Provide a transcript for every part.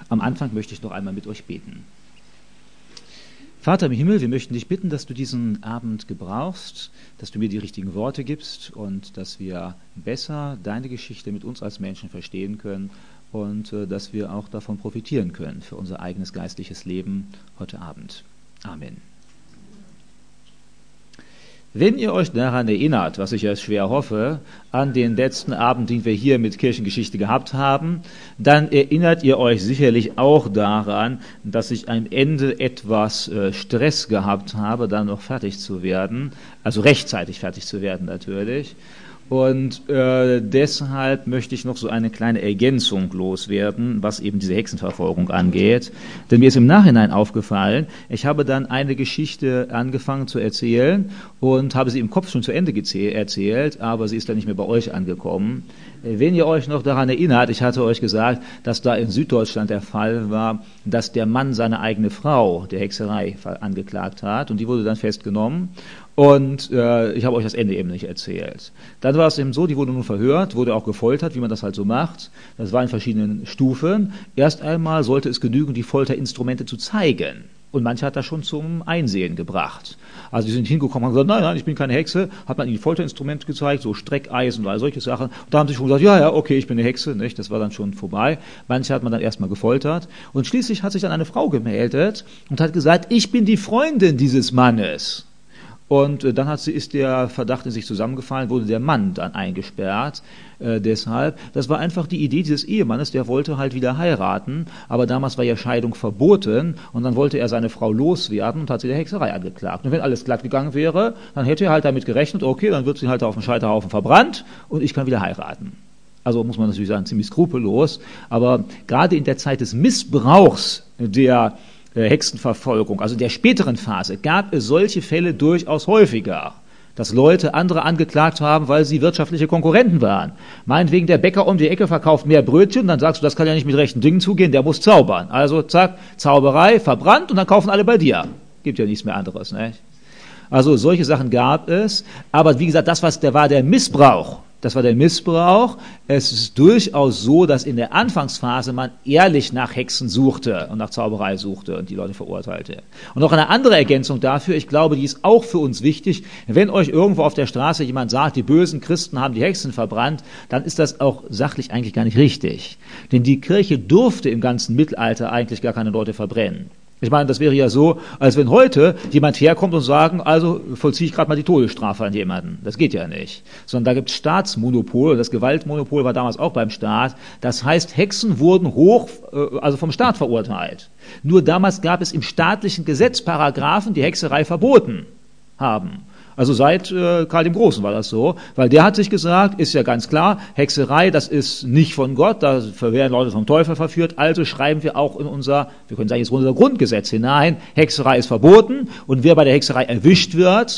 Am Anfang möchte ich noch einmal mit euch beten. Vater im Himmel, wir möchten dich bitten, dass du diesen Abend gebrauchst, dass du mir die richtigen Worte gibst und dass wir besser deine Geschichte mit uns als Menschen verstehen können und dass wir auch davon profitieren können für unser eigenes geistliches Leben heute Abend. Amen. Wenn ihr euch daran erinnert, was ich ja schwer hoffe, an den letzten Abend, den wir hier mit Kirchengeschichte gehabt haben, dann erinnert ihr euch sicherlich auch daran, dass ich am Ende etwas Stress gehabt habe, dann noch fertig zu werden, also rechtzeitig fertig zu werden natürlich. Und deshalb möchte ich noch so eine kleine Ergänzung loswerden, was eben diese Hexenverfolgung angeht. Denn mir ist im Nachhinein aufgefallen, ich habe dann eine Geschichte angefangen zu erzählen und habe sie im Kopf schon zu Ende erzählt, aber sie ist dann nicht mehr bei euch angekommen. Wenn ihr euch noch daran erinnert, ich hatte euch gesagt, dass da in Süddeutschland der Fall war, dass der Mann seine eigene Frau der Hexerei angeklagt hat und die wurde dann festgenommen. Und ich habe euch das Ende eben nicht erzählt. Dann war es eben so, die wurde nun verhört, wurde auch gefoltert, wie man das halt so macht. Das war in verschiedenen Stufen. Erst einmal sollte es genügen, die Folterinstrumente zu zeigen. Und manche hat das schon zum Einsehen gebracht. Also die sind hingekommen und haben gesagt, nein, ich bin keine Hexe. Hat man ihnen die Folterinstrumente gezeigt, so Streckeisen und all solche Sachen. Und da haben sie schon gesagt, ja, okay, ich bin eine Hexe. Nicht? Das war dann schon vorbei. Manche hat man dann erstmal gefoltert. Und schließlich hat sich dann eine Frau gemeldet und hat gesagt, ich bin die Freundin dieses Mannes. Und dann ist der Verdacht in sich zusammengefallen, wurde der Mann dann eingesperrt. Deshalb, das war einfach die Idee dieses Ehemannes, der wollte halt wieder heiraten, aber damals war ja Scheidung verboten und dann wollte er seine Frau loswerden und hat sie der Hexerei angeklagt. Und wenn alles glatt gegangen wäre, dann hätte er halt damit gerechnet, okay, dann wird sie halt auf dem Scheiterhaufen verbrannt und ich kann wieder heiraten. Also muss man natürlich sagen, ziemlich skrupellos, aber gerade in der Zeit des Missbrauchs der Hexenverfolgung, also in der späteren Phase, gab es solche Fälle durchaus häufiger, dass Leute andere angeklagt haben, weil sie wirtschaftliche Konkurrenten waren. Meinetwegen, der Bäcker um die Ecke verkauft mehr Brötchen, dann sagst du, das kann ja nicht mit rechten Dingen zugehen, der muss zaubern. Also zack, Zauberei, verbrannt und dann kaufen alle bei dir. Gibt ja nichts mehr anderes, nicht? Also solche Sachen gab es, aber wie gesagt, war der Missbrauch. Das war der Missbrauch. Es ist durchaus so, dass in der Anfangsphase man ehrlich nach Hexen suchte und nach Zauberei suchte und die Leute verurteilte. Und noch eine andere Ergänzung dafür, ich glaube, die ist auch für uns wichtig. Wenn euch irgendwo auf der Straße jemand sagt, die bösen Christen haben die Hexen verbrannt, dann ist das auch sachlich eigentlich gar nicht richtig. Denn die Kirche durfte im ganzen Mittelalter eigentlich gar keine Leute verbrennen. Ich meine, das wäre ja so, als wenn heute jemand herkommt und sagen, also vollziehe ich gerade mal die Todesstrafe an jemanden. Das geht ja nicht. Sondern da gibt es Staatsmonopol. Das Gewaltmonopol war damals auch beim Staat. Das heißt, Hexen wurden also vom Staat verurteilt. Nur damals gab es im staatlichen Gesetz Paragraphen, die Hexerei verboten haben. Also seit Karl dem Großen war das so, weil der hat sich gesagt, ist ja ganz klar, Hexerei, das ist nicht von Gott, da werden Leute vom Teufel verführt, also schreiben wir auch in wir können sagen, jetzt unser Grundgesetz hinein, Hexerei ist verboten und wer bei der Hexerei erwischt wird,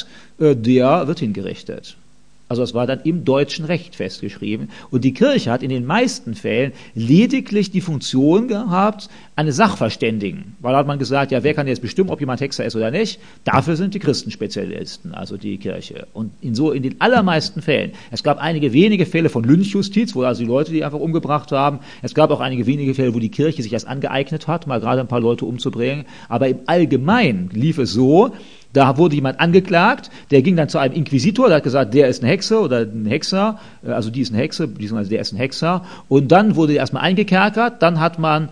der wird hingerichtet. Also das war dann im deutschen Recht festgeschrieben. Und die Kirche hat in den meisten Fällen lediglich die Funktion gehabt, eine Sachverständigen. Weil da hat man gesagt, ja, wer kann jetzt bestimmen, ob jemand Hexer ist oder nicht? Dafür sind die Christenspezialisten, also die Kirche. Und in den allermeisten Fällen. Es gab einige wenige Fälle von Lynchjustiz, wo also die Leute die einfach umgebracht haben. Es gab auch einige wenige Fälle, wo die Kirche sich das angeeignet hat, mal gerade ein paar Leute umzubringen. Aber im Allgemeinen lief es so, da wurde jemand angeklagt, der ging dann zu einem Inquisitor, der hat gesagt, der ist eine Hexe oder ein Hexer, also die ist eine Hexe, beziehungsweise der ist ein Hexer. Und dann wurde er erstmal eingekerkert, dann hat man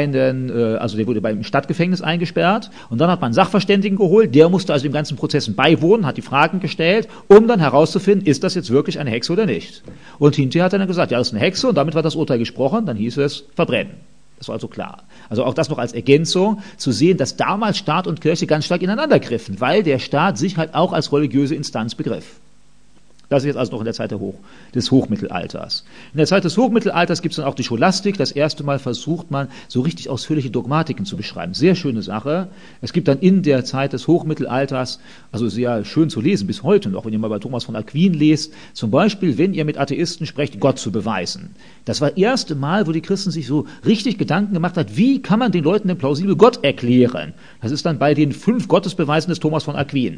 also der wurde beim Stadtgefängnis eingesperrt und dann hat man einen Sachverständigen geholt, der musste also dem ganzen Prozessen beiwohnen, hat die Fragen gestellt, um dann herauszufinden, ist das jetzt wirklich eine Hexe oder nicht. Und hinterher hat er dann gesagt, ja, das ist eine Hexe und damit war das Urteil gesprochen, dann hieß es verbrennen. Das war also klar. Also auch das noch als Ergänzung, zu sehen, dass damals Staat und Kirche ganz stark ineinander griffen, weil der Staat sich halt auch als religiöse Instanz begriff. Das ist jetzt also noch in der Zeit des Hochmittelalters. In der Zeit des Hochmittelalters gibt es dann auch die Scholastik. Das erste Mal versucht man, so richtig ausführliche Dogmatiken zu beschreiben. Sehr schöne Sache. Es gibt dann in der Zeit des Hochmittelalters, also sehr schön zu lesen, bis heute noch, wenn ihr mal bei Thomas von Aquin lest, zum Beispiel, wenn ihr mit Atheisten sprecht, Gott zu beweisen. Das war das erste Mal, wo die Christen sich so richtig Gedanken gemacht hat, wie kann man den Leuten denn plausibel Gott erklären? Das ist dann bei den 5 Gottesbeweisen des Thomas von Aquin.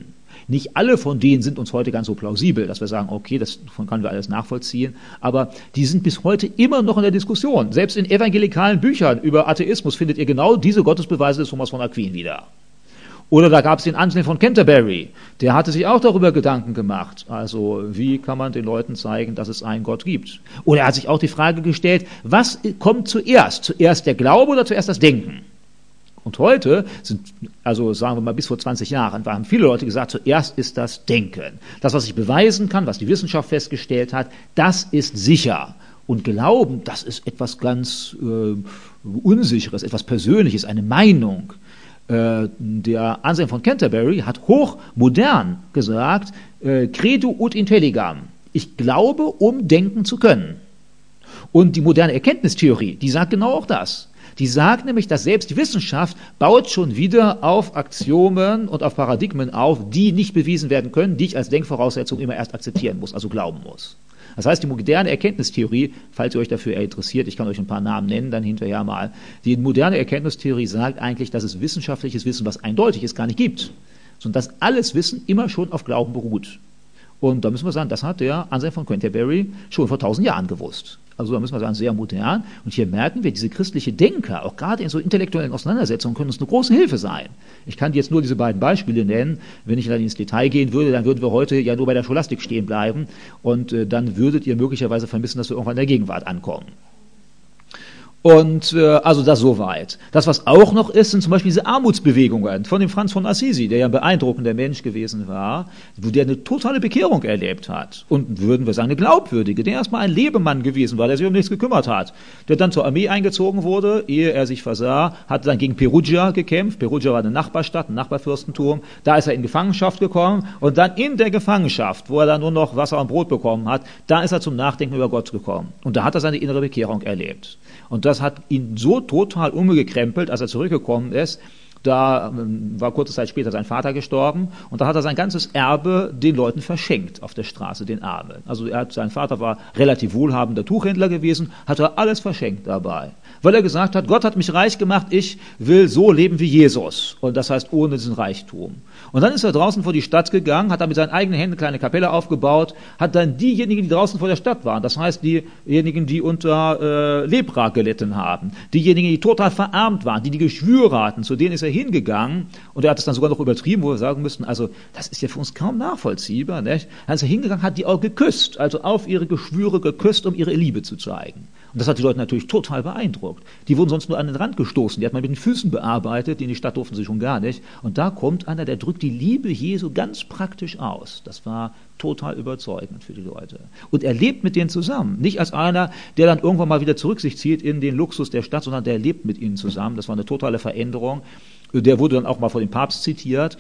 Nicht alle von denen sind uns heute ganz so plausibel, dass wir sagen, okay, davon können wir alles nachvollziehen, aber die sind bis heute immer noch in der Diskussion. Selbst in evangelikalen Büchern über Atheismus findet ihr genau diese Gottesbeweise des Thomas von Aquin wieder. Oder da gab es den Anselm von Canterbury, der hatte sich auch darüber Gedanken gemacht. Also wie kann man den Leuten zeigen, dass es einen Gott gibt? Oder er hat sich auch die Frage gestellt, was kommt zuerst? Zuerst der Glaube oder zuerst das Denken? Und heute sind, also sagen wir mal bis vor 20 Jahren, haben viele Leute gesagt, zuerst ist das Denken. Das, was ich beweisen kann, was die Wissenschaft festgestellt hat, das ist sicher. Und Glauben, das ist etwas ganz Unsicheres, etwas Persönliches, eine Meinung. Der Anselm von Canterbury hat hochmodern gesagt, credo ut intelligam. Ich glaube, um denken zu können. Und die moderne Erkenntnistheorie, die sagt genau auch das. Die sagt nämlich, dass selbst die Wissenschaft baut schon wieder auf Axiomen und auf Paradigmen auf, die nicht bewiesen werden können, die ich als Denkvoraussetzung immer erst akzeptieren muss, also glauben muss. Das heißt, die moderne Erkenntnistheorie, falls ihr euch dafür interessiert, ich kann euch ein paar Namen nennen, dann hinterher mal, die moderne Erkenntnistheorie sagt eigentlich, dass es wissenschaftliches Wissen, was eindeutig ist, gar nicht gibt, sondern dass alles Wissen immer schon auf Glauben beruht. Und da müssen wir sagen, das hat der Anselm von Canterbury schon vor 1000 Jahren gewusst. Also da müssen wir sagen, sehr modern. Und hier merken wir, diese christliche Denker, auch gerade in so intellektuellen Auseinandersetzungen, können uns eine große Hilfe sein. Ich kann jetzt nur diese beiden Beispiele nennen. Wenn ich dann ins Detail gehen würde, dann würden wir heute ja nur bei der Scholastik stehen bleiben. Und dann würdet ihr möglicherweise vermissen, dass wir irgendwann in der Gegenwart ankommen. Und also das soweit. Das, was auch noch ist, sind zum Beispiel diese Armutsbewegungen von dem Franz von Assisi, der ja ein beeindruckender Mensch gewesen war, wo der eine totale Bekehrung erlebt hat. Und würden wir sagen, eine glaubwürdige, der erstmal ein Lebemann gewesen war, der sich um nichts gekümmert hat. Der dann zur Armee eingezogen wurde, ehe er sich versah, hat dann gegen Perugia gekämpft. Perugia war eine Nachbarstadt, ein Nachbarfürstentum. Da ist er in Gefangenschaft gekommen und dann in der Gefangenschaft, wo er dann nur noch Wasser und Brot bekommen hat, da ist er zum Nachdenken über Gott gekommen. Und da hat er seine innere Bekehrung erlebt. Und das hat ihn so total umgekrempelt, als er zurückgekommen ist. Da war kurze Zeit später sein Vater gestorben und da hat er sein ganzes Erbe den Leuten verschenkt auf der Straße, den Armen. Also sein Vater war relativ wohlhabender Tuchhändler gewesen, hat er alles verschenkt dabei. Weil er gesagt hat, Gott hat mich reich gemacht, ich will so leben wie Jesus. Und das heißt ohne diesen Reichtum. Und dann ist er draußen vor die Stadt gegangen, hat da mit seinen eigenen Händen eine kleine Kapelle aufgebaut, hat dann diejenigen, die draußen vor der Stadt waren, das heißt diejenigen, die unter Lepra gelitten haben, diejenigen, die total verarmt waren, die Geschwüre hatten, zu denen ist er hingegangen und er hat es dann sogar noch übertrieben, wo wir sagen müssten, also das ist ja für uns kaum nachvollziehbar, nicht? Dann ist er hingegangen, hat die auch geküsst, also auf ihre Geschwüre geküsst, um ihre Liebe zu zeigen. Und das hat die Leute natürlich total beeindruckt. Die wurden sonst nur an den Rand gestoßen, die hat man mit den Füßen bearbeitet, in die Stadt durften sie schon gar nicht. Und da kommt einer, der drückt die Liebe Jesu ganz praktisch aus. Das war total überzeugend für die Leute. Und er lebt mit denen zusammen. Nicht als einer, der dann irgendwann mal wieder zurück sich zieht in den Luxus der Stadt, sondern der lebt mit ihnen zusammen. Das war eine totale Veränderung. Der wurde dann auch mal vor dem Papst zitiert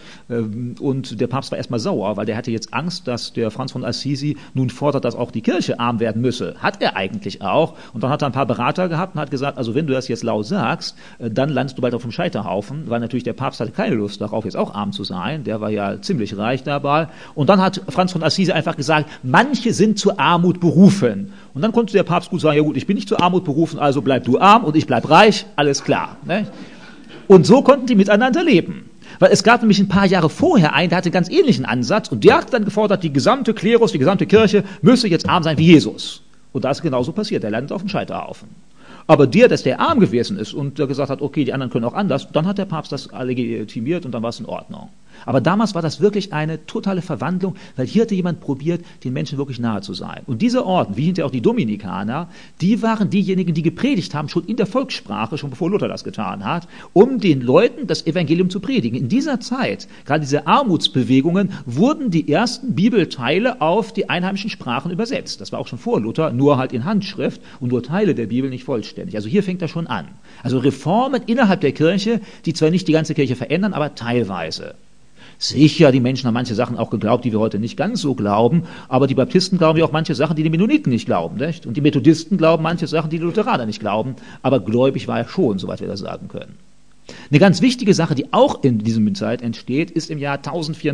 und der Papst war erstmal sauer, weil der hatte jetzt Angst, dass der Franz von Assisi nun fordert, dass auch die Kirche arm werden müsse. Hat er eigentlich auch. Und dann hat er ein paar Berater gehabt und hat gesagt, also wenn du das jetzt laut sagst, dann landest du bald auf dem Scheiterhaufen, weil natürlich der Papst hatte keine Lust darauf, jetzt auch arm zu sein. Der war ja ziemlich reich dabei. Und dann hat Franz von Assisi einfach gesagt, manche sind zur Armut berufen. Und dann konnte der Papst gut sagen, ja gut, ich bin nicht zur Armut berufen, also bleib du arm und ich bleib reich, alles klar. Ne? Und so konnten die miteinander leben. Weil es gab nämlich ein paar Jahre vorher einen, der hatte einen ganz ähnlichen Ansatz und der hat dann gefordert, die gesamte Klerus, die gesamte Kirche müsse jetzt arm sein wie Jesus. Und da ist genauso passiert, der landet auf dem Scheiterhaufen. Aber dass der arm gewesen ist und der gesagt hat, okay, die anderen können auch anders, dann hat der Papst das legitimiert und dann war es in Ordnung. Aber damals war das wirklich eine totale Verwandlung, weil hier hatte jemand probiert, den Menschen wirklich nahe zu sein. Und diese Orden, wie hinterher auch die Dominikaner, die waren diejenigen, die gepredigt haben, schon in der Volkssprache, schon bevor Luther das getan hat, um den Leuten das Evangelium zu predigen. In dieser Zeit, gerade diese Armutsbewegungen, wurden die ersten Bibelteile auf die einheimischen Sprachen übersetzt. Das war auch schon vor Luther, nur halt in Handschrift und nur Teile der Bibel nicht vollständig. Also hier fängt das schon an. Also Reformen innerhalb der Kirche, die zwar nicht die ganze Kirche verändern, aber teilweise. Sicher, die Menschen haben manche Sachen auch geglaubt, die wir heute nicht ganz so glauben, aber die Baptisten glauben ja auch manche Sachen, die Mennoniten nicht glauben, nicht? Und die Methodisten glauben manche Sachen, die Lutheraner nicht glauben, aber gläubig war er schon, soweit wir das sagen können. Eine ganz wichtige Sache, die auch in dieser Zeit entsteht, ist im Jahr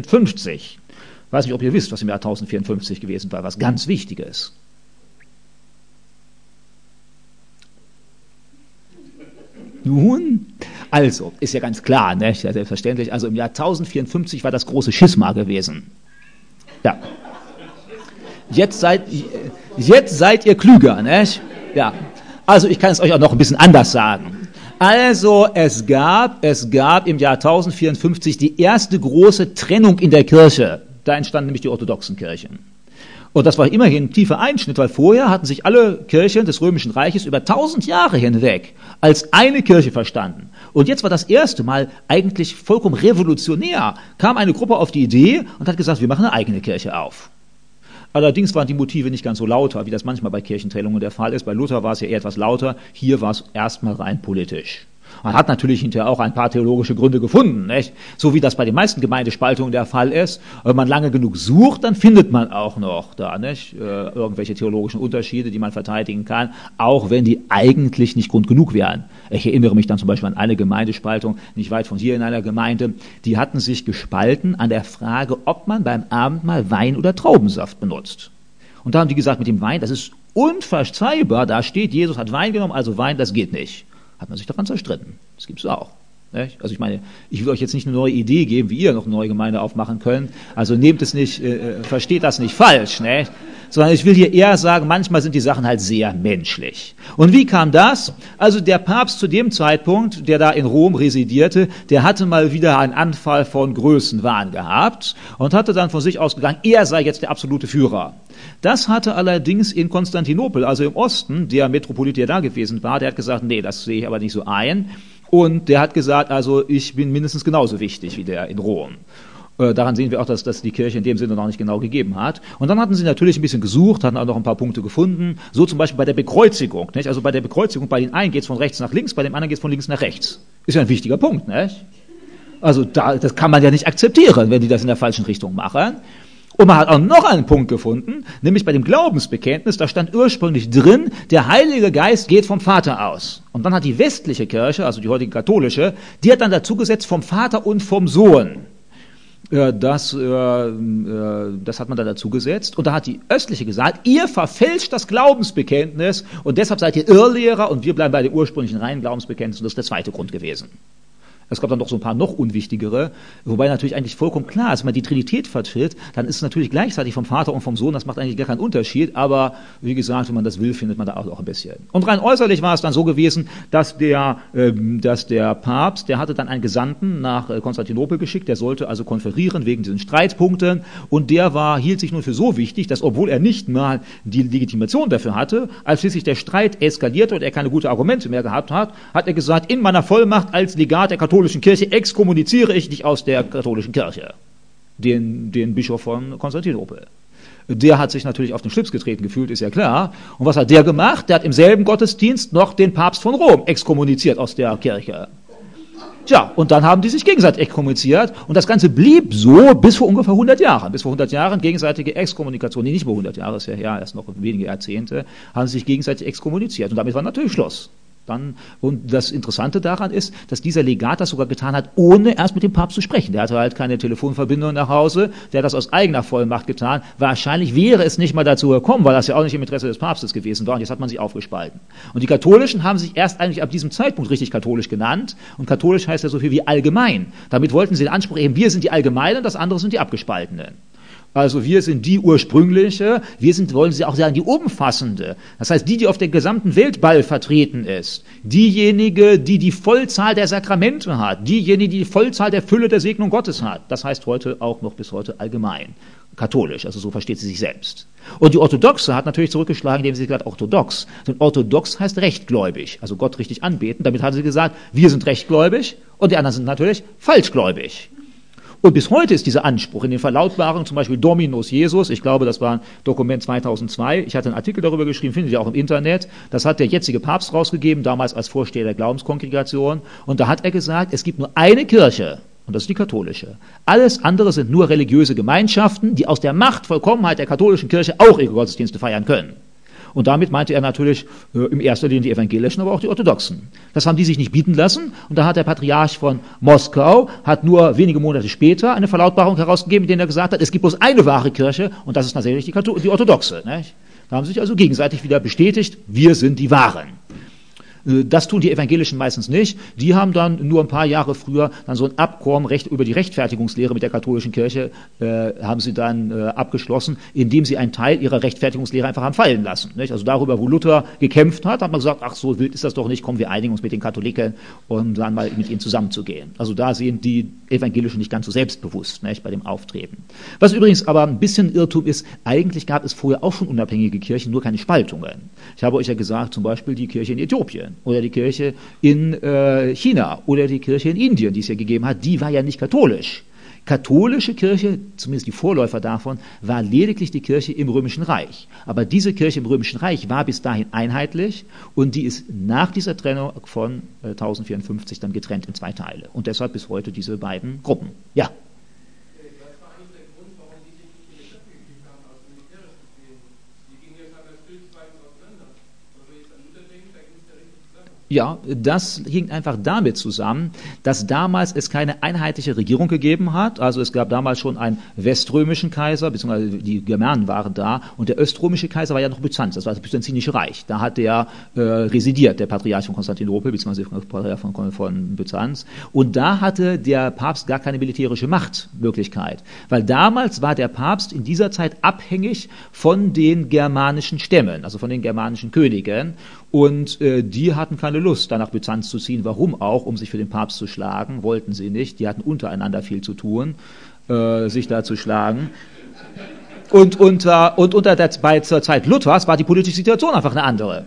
1054. Ich weiß nicht, ob ihr wisst, was im Jahr 1054 gewesen war, was ganz Wichtiges. Nun, Also, ist ja ganz klar, ne? Ja, selbstverständlich. Also im Jahr 1054 war das große Schisma gewesen. Ja. Jetzt seid ihr klüger, ne? Ja. Also ich kann es euch auch noch ein bisschen anders sagen. Also es gab im Jahr 1054 die erste große Trennung in der Kirche. Da entstanden nämlich die orthodoxen Kirchen. Und das war immerhin ein tiefer Einschnitt, weil vorher hatten sich alle Kirchen des Römischen Reiches über 1000 Jahre hinweg als eine Kirche verstanden. Und jetzt war das erste Mal eigentlich vollkommen revolutionär. Kam eine Gruppe auf die Idee und hat gesagt, wir machen eine eigene Kirche auf. Allerdings waren die Motive nicht ganz so lauter, wie das manchmal bei Kirchentrennungen der Fall ist. Bei Luther war es ja eher etwas lauter, hier war es erstmal rein politisch. Man hat natürlich hinterher auch ein paar theologische Gründe gefunden, nicht? So wie das bei den meisten Gemeindespaltungen der Fall ist. Wenn man lange genug sucht, dann findet man auch noch da, nicht? Irgendwelche theologischen Unterschiede, die man verteidigen kann, auch wenn die eigentlich nicht Grund genug wären. Ich erinnere mich dann zum Beispiel an eine Gemeindespaltung, nicht weit von hier in einer Gemeinde, die hatten sich gespalten an der Frage, ob man beim Abendmahl Wein oder Traubensaft benutzt. Und da haben die gesagt, mit dem Wein, das ist unverzeihbar, da steht, Jesus hat Wein genommen, also Wein, das geht nicht. Hat man sich daran zerstritten. Das gibt es auch. Nicht? Also ich meine, ich will euch jetzt nicht eine neue Idee geben, wie ihr noch eine neue Gemeinde aufmachen könnt. Also nehmt es nicht, versteht das nicht falsch, nicht? Sondern ich will hier eher sagen, manchmal sind die Sachen halt sehr menschlich. Und wie kam das? Also der Papst zu dem Zeitpunkt, der da in Rom residierte, der hatte mal wieder einen Anfall von Größenwahn gehabt und hatte dann von sich ausgegangen, er sei jetzt der absolute Führer. Das hatte allerdings in Konstantinopel, also im Osten, der Metropolit, der da gewesen war, der hat gesagt, nee, das sehe ich aber nicht so ein. Und der hat gesagt, also ich bin mindestens genauso wichtig wie der in Rom. Daran sehen wir auch, dass das die Kirche in dem Sinne noch nicht genau gegeben hat. Und dann hatten sie natürlich ein bisschen gesucht, hatten auch noch ein paar Punkte gefunden. So zum Beispiel bei der Bekreuzigung. Nicht? Also bei der Bekreuzigung, bei den einen geht es von rechts nach links, bei dem anderen geht es von links nach rechts. Ist ja ein wichtiger Punkt. Nicht? Also das kann man ja nicht akzeptieren, wenn die das in der falschen Richtung machen. Und man hat auch noch einen Punkt gefunden, nämlich bei dem Glaubensbekenntnis, da stand ursprünglich drin, der Heilige Geist geht vom Vater aus. Und dann hat die westliche Kirche, also die heutige katholische, die hat dann dazu gesetzt vom Vater und vom Sohn. Das hat man da dazu gesetzt. Und da hat die östliche gesagt, ihr verfälscht das Glaubensbekenntnis und deshalb seid ihr Irrlehrer und wir bleiben bei dem ursprünglichen reinen Glaubensbekenntnis und das ist der zweite Grund gewesen. Es gab dann noch so ein paar noch unwichtigere, wobei natürlich eigentlich vollkommen klar ist, wenn man die Trinität vertritt, dann ist es natürlich gleichzeitig vom Vater und vom Sohn, das macht eigentlich gar keinen Unterschied, aber wie gesagt, wenn man das will, findet man da auch ein bisschen. Und rein äußerlich war es dann so gewesen, dass der Papst, der hatte dann einen Gesandten nach Konstantinopel geschickt, der sollte also konferieren wegen diesen Streitpunkten und der hielt sich nun für so wichtig, dass obwohl er nicht mal die Legitimation dafür hatte, als schließlich der Streit eskalierte und er keine guten Argumente mehr gehabt hat, hat er gesagt, in meiner Vollmacht als Legat der katholischen Kirche exkommuniziere ich dich aus der katholischen Kirche, den Bischof von Konstantinopel. Der hat sich natürlich auf den Schlips getreten gefühlt, ist ja klar. Und was hat der gemacht? Der hat im selben Gottesdienst noch den Papst von Rom exkommuniziert aus der Kirche. Tja, und dann haben die sich gegenseitig exkommuniziert und das Ganze blieb so bis vor ungefähr 100 Jahren. Bis vor 100 Jahren gegenseitige Exkommunikation, nee, nicht mehr 100 Jahre, ist ja erst noch wenige Jahrzehnte, haben sie sich gegenseitig exkommuniziert und damit war natürlich Schluss. Und das Interessante daran ist, dass dieser Legat das sogar getan hat, ohne erst mit dem Papst zu sprechen. Der hatte halt keine Telefonverbindung nach Hause, der hat das aus eigener Vollmacht getan. Wahrscheinlich wäre es nicht mal dazu gekommen, weil das ja auch nicht im Interesse des Papstes gewesen war. Und jetzt hat man sich aufgespalten. Und die Katholischen haben sich erst eigentlich ab diesem Zeitpunkt richtig katholisch genannt. Und katholisch heißt ja so viel wie allgemein. Damit wollten sie den Anspruch eben, wir sind die Allgemeinen, das andere sind die Abgespaltenen. Also wir sind die ursprüngliche, wollen Sie auch sagen, die umfassende. Das heißt, die auf der gesamten Weltball vertreten ist. Diejenige, die die Vollzahl der Sakramente hat. Diejenige, die die Vollzahl der Fülle der Segnung Gottes hat. Das heißt heute auch noch bis heute allgemein. Katholisch, also so versteht sie sich selbst. Und die Orthodoxe hat natürlich zurückgeschlagen, indem sie gesagt orthodox. Denn orthodox heißt rechtgläubig, also Gott richtig anbeten. Damit hat sie gesagt, wir sind rechtgläubig und die anderen sind natürlich falschgläubig. Und bis heute ist dieser Anspruch in den Verlautbarungen, zum Beispiel Dominus Jesus, ich glaube, das war ein Dokument 2002, ich hatte einen Artikel darüber geschrieben, findet ihr auch im Internet, das hat der jetzige Papst rausgegeben, damals als Vorsteher der Glaubenskongregation, und da hat er gesagt, es gibt nur eine Kirche, und das ist die katholische. Alles andere sind nur religiöse Gemeinschaften, die aus der Machtvollkommenheit der katholischen Kirche auch ihre Gottesdienste feiern können. Und damit meinte er natürlich in erster Linie die Evangelischen, aber auch die Orthodoxen. Das haben die sich nicht bieten lassen. Und da hat der Patriarch von Moskau, hat nur wenige Monate später eine Verlautbarung herausgegeben, in der er gesagt hat, es gibt bloß eine wahre Kirche und das ist tatsächlich die Orthodoxe. Nicht? Da haben sie sich also gegenseitig wieder bestätigt, wir sind die Wahren. Das tun die Evangelischen meistens nicht. Die haben dann nur ein paar Jahre früher dann so ein Abkommen über die Rechtfertigungslehre mit der katholischen Kirche haben sie dann abgeschlossen, indem sie einen Teil ihrer Rechtfertigungslehre einfach haben fallen lassen. Nicht? Also darüber, wo Luther gekämpft hat man gesagt, ach so wild ist das doch nicht, komm, wir einigen uns mit den Katholiken, um dann mal mit ihnen zusammenzugehen. Also da sehen die Evangelischen nicht ganz so selbstbewusst, nicht, bei dem Auftreten. Was übrigens aber ein bisschen Irrtum ist, eigentlich gab es vorher auch schon unabhängige Kirchen, nur keine Spaltungen. Ich habe euch ja gesagt, zum Beispiel die Kirche in Äthiopien oder die Kirche in China oder die Kirche in Indien, die es ja gegeben hat, die war ja nicht katholisch. Katholische Kirche, zumindest die Vorläufer davon, war lediglich die Kirche im Römischen Reich. Aber diese Kirche im Römischen Reich war bis dahin einheitlich und die ist nach dieser Trennung von 1054 dann getrennt in zwei Teile. Und deshalb bis heute diese beiden Gruppen. Ja. Ja, das hing einfach damit zusammen, dass damals es keine einheitliche Regierung gegeben hat. Also es gab damals schon einen weströmischen Kaiser, beziehungsweise die Germanen waren da, und der öströmische Kaiser war ja noch Byzanz, das war das Byzantinische Reich. Da hat der residiert, der Patriarch von Konstantinopel, beziehungsweise der Patriarch von Byzanz. Und da hatte der Papst gar keine militärische Machtmöglichkeit, weil damals war der Papst in dieser Zeit abhängig von den germanischen Stämmen, also von den germanischen Königen. Und die hatten keine Lust, da nach Byzanz zu ziehen. Warum auch? Um sich für den Papst zu schlagen, wollten sie nicht. Die hatten untereinander viel zu tun, sich da zu schlagen. Und zur Zeit Luthers war die politische Situation einfach eine andere.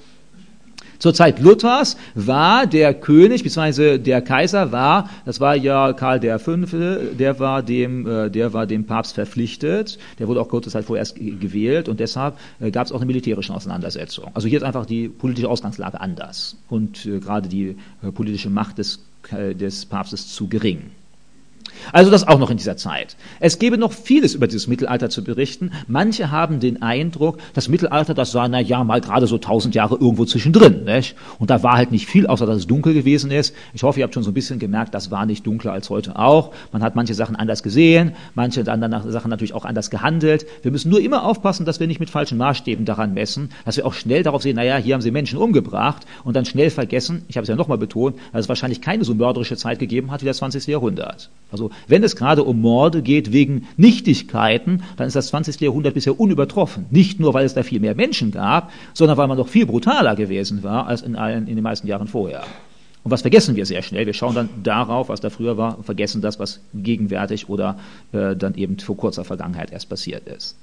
Zur Zeit Luthers war der König, beziehungsweise der Kaiser war, das war ja Karl V., der war dem Papst verpflichtet, der wurde auch kurze Zeit vorher erst gewählt und deshalb gab es auch eine militärische Auseinandersetzung. Also hier ist einfach die politische Ausgangslage anders und gerade die politische Macht des Papstes zu gering. Also das auch noch in dieser Zeit. Es gäbe noch vieles über dieses Mittelalter zu berichten. Manche haben den Eindruck, das Mittelalter, das war, na ja, mal gerade so 1000 Jahre irgendwo zwischendrin, nicht? Und da war halt nicht viel, außer dass es dunkel gewesen ist. Ich hoffe, ihr habt schon so ein bisschen gemerkt, das war nicht dunkler als heute auch. Man hat manche Sachen anders gesehen, manche anderen Sachen natürlich auch anders gehandelt. Wir müssen nur immer aufpassen, dass wir nicht mit falschen Maßstäben daran messen, dass wir auch schnell darauf sehen, na ja, hier haben sie Menschen umgebracht und dann schnell vergessen, ich habe es ja nochmal betont, dass es wahrscheinlich keine so mörderische Zeit gegeben hat wie das 20. Jahrhundert. Also wenn es gerade um Morde geht wegen Nichtigkeiten, dann ist das 20. Jahrhundert bisher unübertroffen. Nicht nur, weil es da viel mehr Menschen gab, sondern weil man noch viel brutaler gewesen war als in den meisten Jahren vorher. Und was vergessen wir sehr schnell? Wir schauen dann darauf, was da früher war, und vergessen das, was gegenwärtig oder dann eben vor kurzer Vergangenheit erst passiert ist.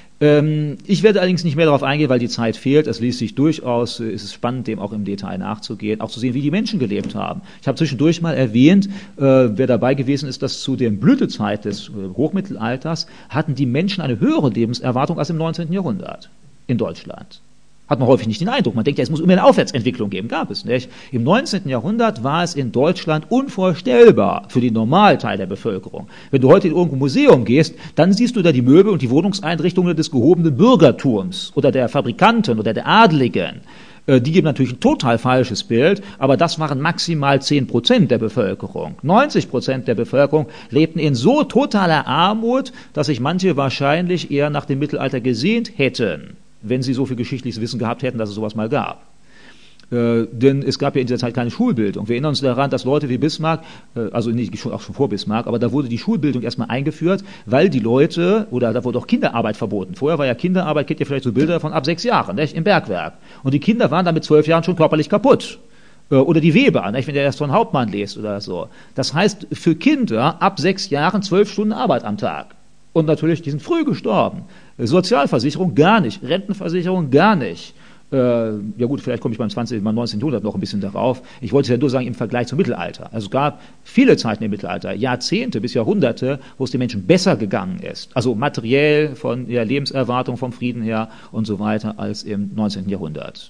Ich werde allerdings nicht mehr darauf eingehen, weil die Zeit fehlt. Es liest sich durchaus, ist es spannend, dem auch im Detail nachzugehen, auch zu sehen, wie die Menschen gelebt haben. Ich habe zwischendurch mal erwähnt, wer dabei gewesen ist, dass zu der Blütezeit des Hochmittelalters hatten die Menschen eine höhere Lebenserwartung als im 19. Jahrhundert in Deutschland. Hat man häufig nicht den Eindruck. Man denkt ja, es muss immer eine Aufwärtsentwicklung geben. Gab es nicht. Im 19. Jahrhundert war es in Deutschland unvorstellbar für den Normalteil der Bevölkerung. Wenn du heute in irgendein Museum gehst, dann siehst du da die Möbel und die Wohnungseinrichtungen des gehobenen Bürgertums oder der Fabrikanten oder der Adligen. Die geben natürlich ein total falsches Bild, aber das waren maximal 10% der Bevölkerung. 90% der Bevölkerung lebten in so totaler Armut, dass sich manche wahrscheinlich eher nach dem Mittelalter gesehnt hätten, wenn sie so viel geschichtliches Wissen gehabt hätten, dass es sowas mal gab. Denn es gab ja in dieser Zeit keine Schulbildung. Wir erinnern uns daran, dass Leute wie Bismarck, also nicht auch schon vor Bismarck, aber da wurde die Schulbildung erstmal eingeführt, weil die Leute, oder da wurde auch Kinderarbeit verboten. Vorher war ja Kinderarbeit, kennt ihr vielleicht so Bilder von ab 6 Jahren, nicht? Im Bergwerk. Und die Kinder waren dann mit 12 Jahren schon körperlich kaputt. Oder die Weber, nicht? Wenn der erst von Hauptmann liest oder so. Das heißt, für Kinder ab 6 Jahren 12 Stunden Arbeit am Tag. Und natürlich, die sind früh gestorben. Sozialversicherung gar nicht, Rentenversicherung gar nicht. Ja gut, vielleicht komme ich beim 19. Jahrhundert noch ein bisschen darauf. Ich wollte es ja nur sagen im Vergleich zum Mittelalter. Also es gab viele Zeiten im Mittelalter, Jahrzehnte bis Jahrhunderte, wo es den Menschen besser gegangen ist. Also materiell, von der Lebenserwartung, vom Frieden her und so weiter, als im 19. Jahrhundert.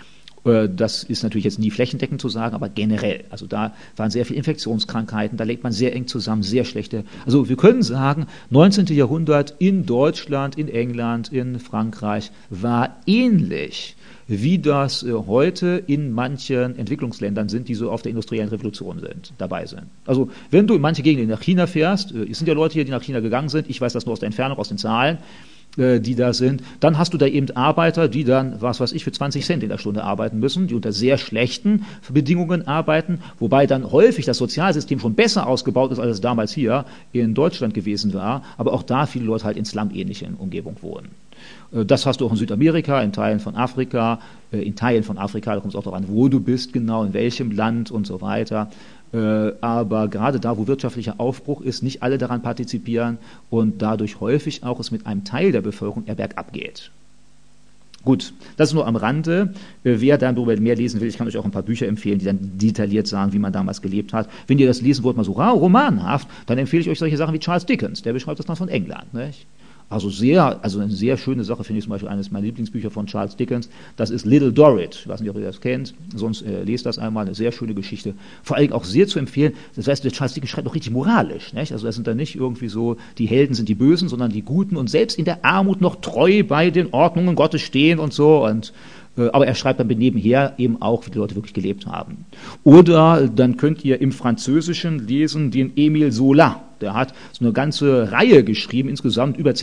Das ist natürlich jetzt nie flächendeckend zu sagen, aber generell. Also da waren sehr viele Infektionskrankheiten, da legt man sehr eng zusammen, sehr schlechte. Also wir können sagen, 19. Jahrhundert in Deutschland, in England, in Frankreich war ähnlich, wie das heute in manchen Entwicklungsländern sind, die so auf der industriellen Revolution dabei sind. Also wenn du in manche Gegenden nach China fährst, es sind ja Leute hier, die nach China gegangen sind, ich weiß das nur aus der Entfernung, aus den Zahlen, die da sind. Dann hast du da eben Arbeiter, die dann, was weiß ich, für 20 Cent in der Stunde arbeiten müssen, die unter sehr schlechten Bedingungen arbeiten, wobei dann häufig das Sozialsystem schon besser ausgebaut ist, als es damals hier in Deutschland gewesen war, aber auch da viele Leute halt in slum-ähnlichen Umgebungen wohnen. Das hast du auch in Südamerika, in Teilen von Afrika, da kommt es auch darauf an, wo du bist, genau, in welchem Land und so weiter. Aber gerade da, wo wirtschaftlicher Aufbruch ist, nicht alle daran partizipieren und dadurch häufig auch es mit einem Teil der Bevölkerung eher bergab geht. Gut, das ist nur am Rande. Wer darüber mehr lesen will, ich kann euch auch ein paar Bücher empfehlen, die dann detailliert sagen, wie man damals gelebt hat. Wenn ihr das lesen wollt, mal so romanhaft, dann empfehle ich euch solche Sachen wie Charles Dickens, der beschreibt das dann von England, nicht? Also eine sehr schöne Sache finde ich zum Beispiel, eines meiner Lieblingsbücher von Charles Dickens, das ist Little Dorrit. Ich weiß nicht, ob ihr das kennt, sonst lest das einmal, eine sehr schöne Geschichte. Vor allem auch sehr zu empfehlen, das heißt, der Charles Dickens schreibt auch richtig moralisch, nicht? Also das sind dann nicht irgendwie so, die Helden sind die Bösen, sondern die Guten und selbst in der Armut noch treu bei den Ordnungen Gottes stehen und so aber er schreibt dann nebenher eben auch, wie die Leute wirklich gelebt haben. Oder dann könnt ihr im Französischen lesen den Émile Zola. Der hat so eine ganze Reihe geschrieben, insgesamt über